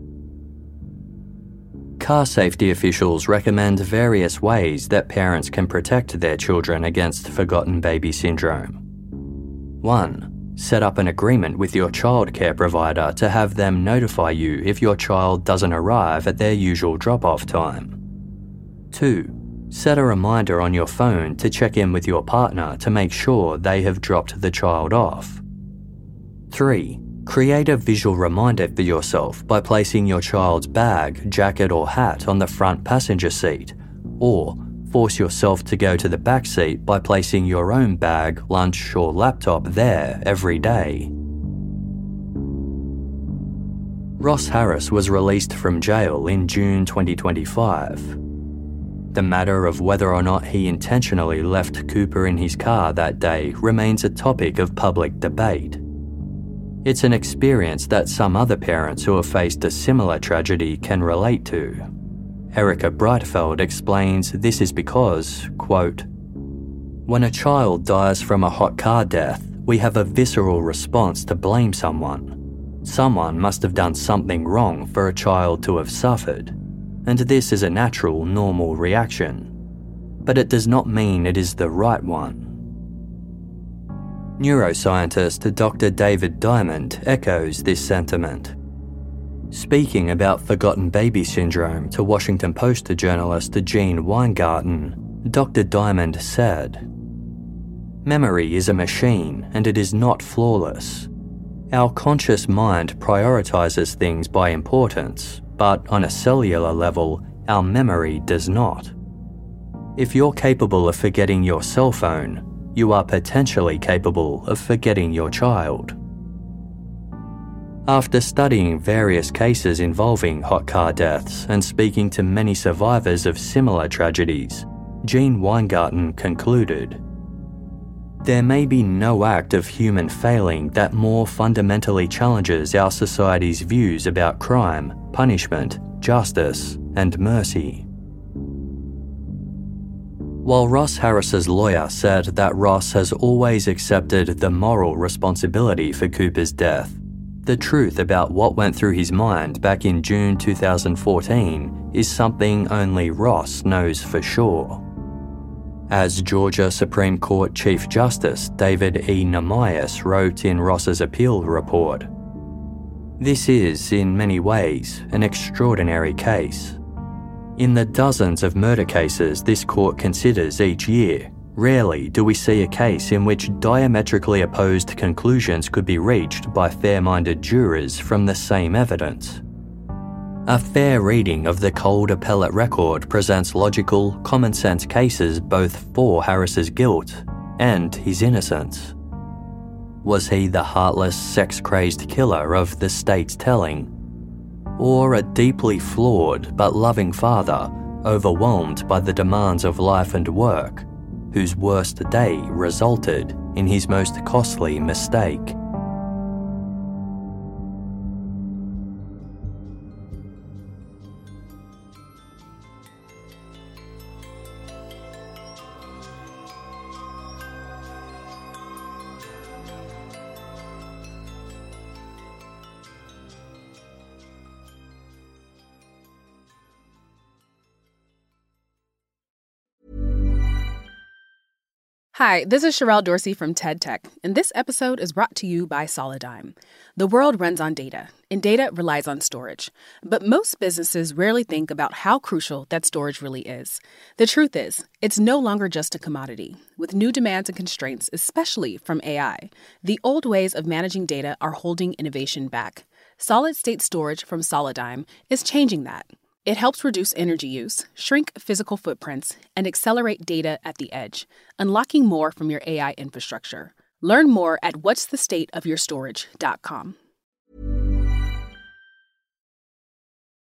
Car safety officials recommend various ways that parents can protect their children against forgotten baby syndrome. one. Set up an agreement with your childcare provider to have them notify you if your child doesn't arrive at their usual drop-off time. two. Set a reminder on your phone to check in with your partner to make sure they have dropped the child off. three. Create a visual reminder for yourself by placing your child's bag, jacket or hat on the front passenger seat, or force yourself to go to the back seat by placing your own bag, lunch or laptop there every day. Ross Harris was released from jail in June twenty twenty-five. The matter of whether or not he intentionally left Cooper in his car that day remains a topic of public debate. It's an experience that some other parents who have faced a similar tragedy can relate to. Erica Breitfeld explains this is because, quote, "When a child dies from a hot car death, we have a visceral response to blame someone. Someone must have done something wrong for a child to have suffered. And this is a natural, normal reaction. But it does not mean it is the right one." Neuroscientist Doctor David Diamond echoes this sentiment. Speaking about forgotten baby syndrome to Washington Post journalist Gene Weingarten, Doctor Diamond said, "Memory is a machine and it is not flawless. Our conscious mind prioritizes things by importance, but on a cellular level, our memory does not. If you're capable of forgetting your cell phone, you are potentially capable of forgetting your child." After studying various cases involving hot car deaths and speaking to many survivors of similar tragedies, Gene Weingarten concluded, There may be no act of human failing that more fundamentally challenges our society's views about crime, punishment, justice, and mercy. While Ross Harris's lawyer said that Ross has always accepted the moral responsibility for Cooper's death, the truth about what went through his mind back in June two thousand fourteen is something only Ross knows for sure. As Georgia Supreme Court Chief Justice David E. Namias wrote in Ross's appeal report, "This is, in many ways, an extraordinary case. In the dozens of murder cases this court considers each year, rarely do we see a case in which diametrically opposed conclusions could be reached by fair-minded jurors from the same evidence. A fair reading of the cold appellate record presents logical, common-sense cases both for Harris's guilt and his innocence. Was he the heartless, sex-crazed killer of the state's telling? Or a deeply flawed but loving father, overwhelmed by the demands of life and work, whose worst day resulted in his most costly mistake?" Hi, this is Sherelle Dorsey from TED Tech, and this episode is brought to you by Solidigm. The world runs on data, and data relies on storage. But most businesses rarely think about how crucial that storage really is. The truth is, it's no longer just a commodity. With new demands and constraints, especially from A I, the old ways of managing data are holding innovation back. Solid-state storage from Solidigm is changing that. It helps reduce energy use, shrink physical footprints, and accelerate data at the edge, unlocking more from your A I infrastructure. Learn more at what's the state of your storage dot com.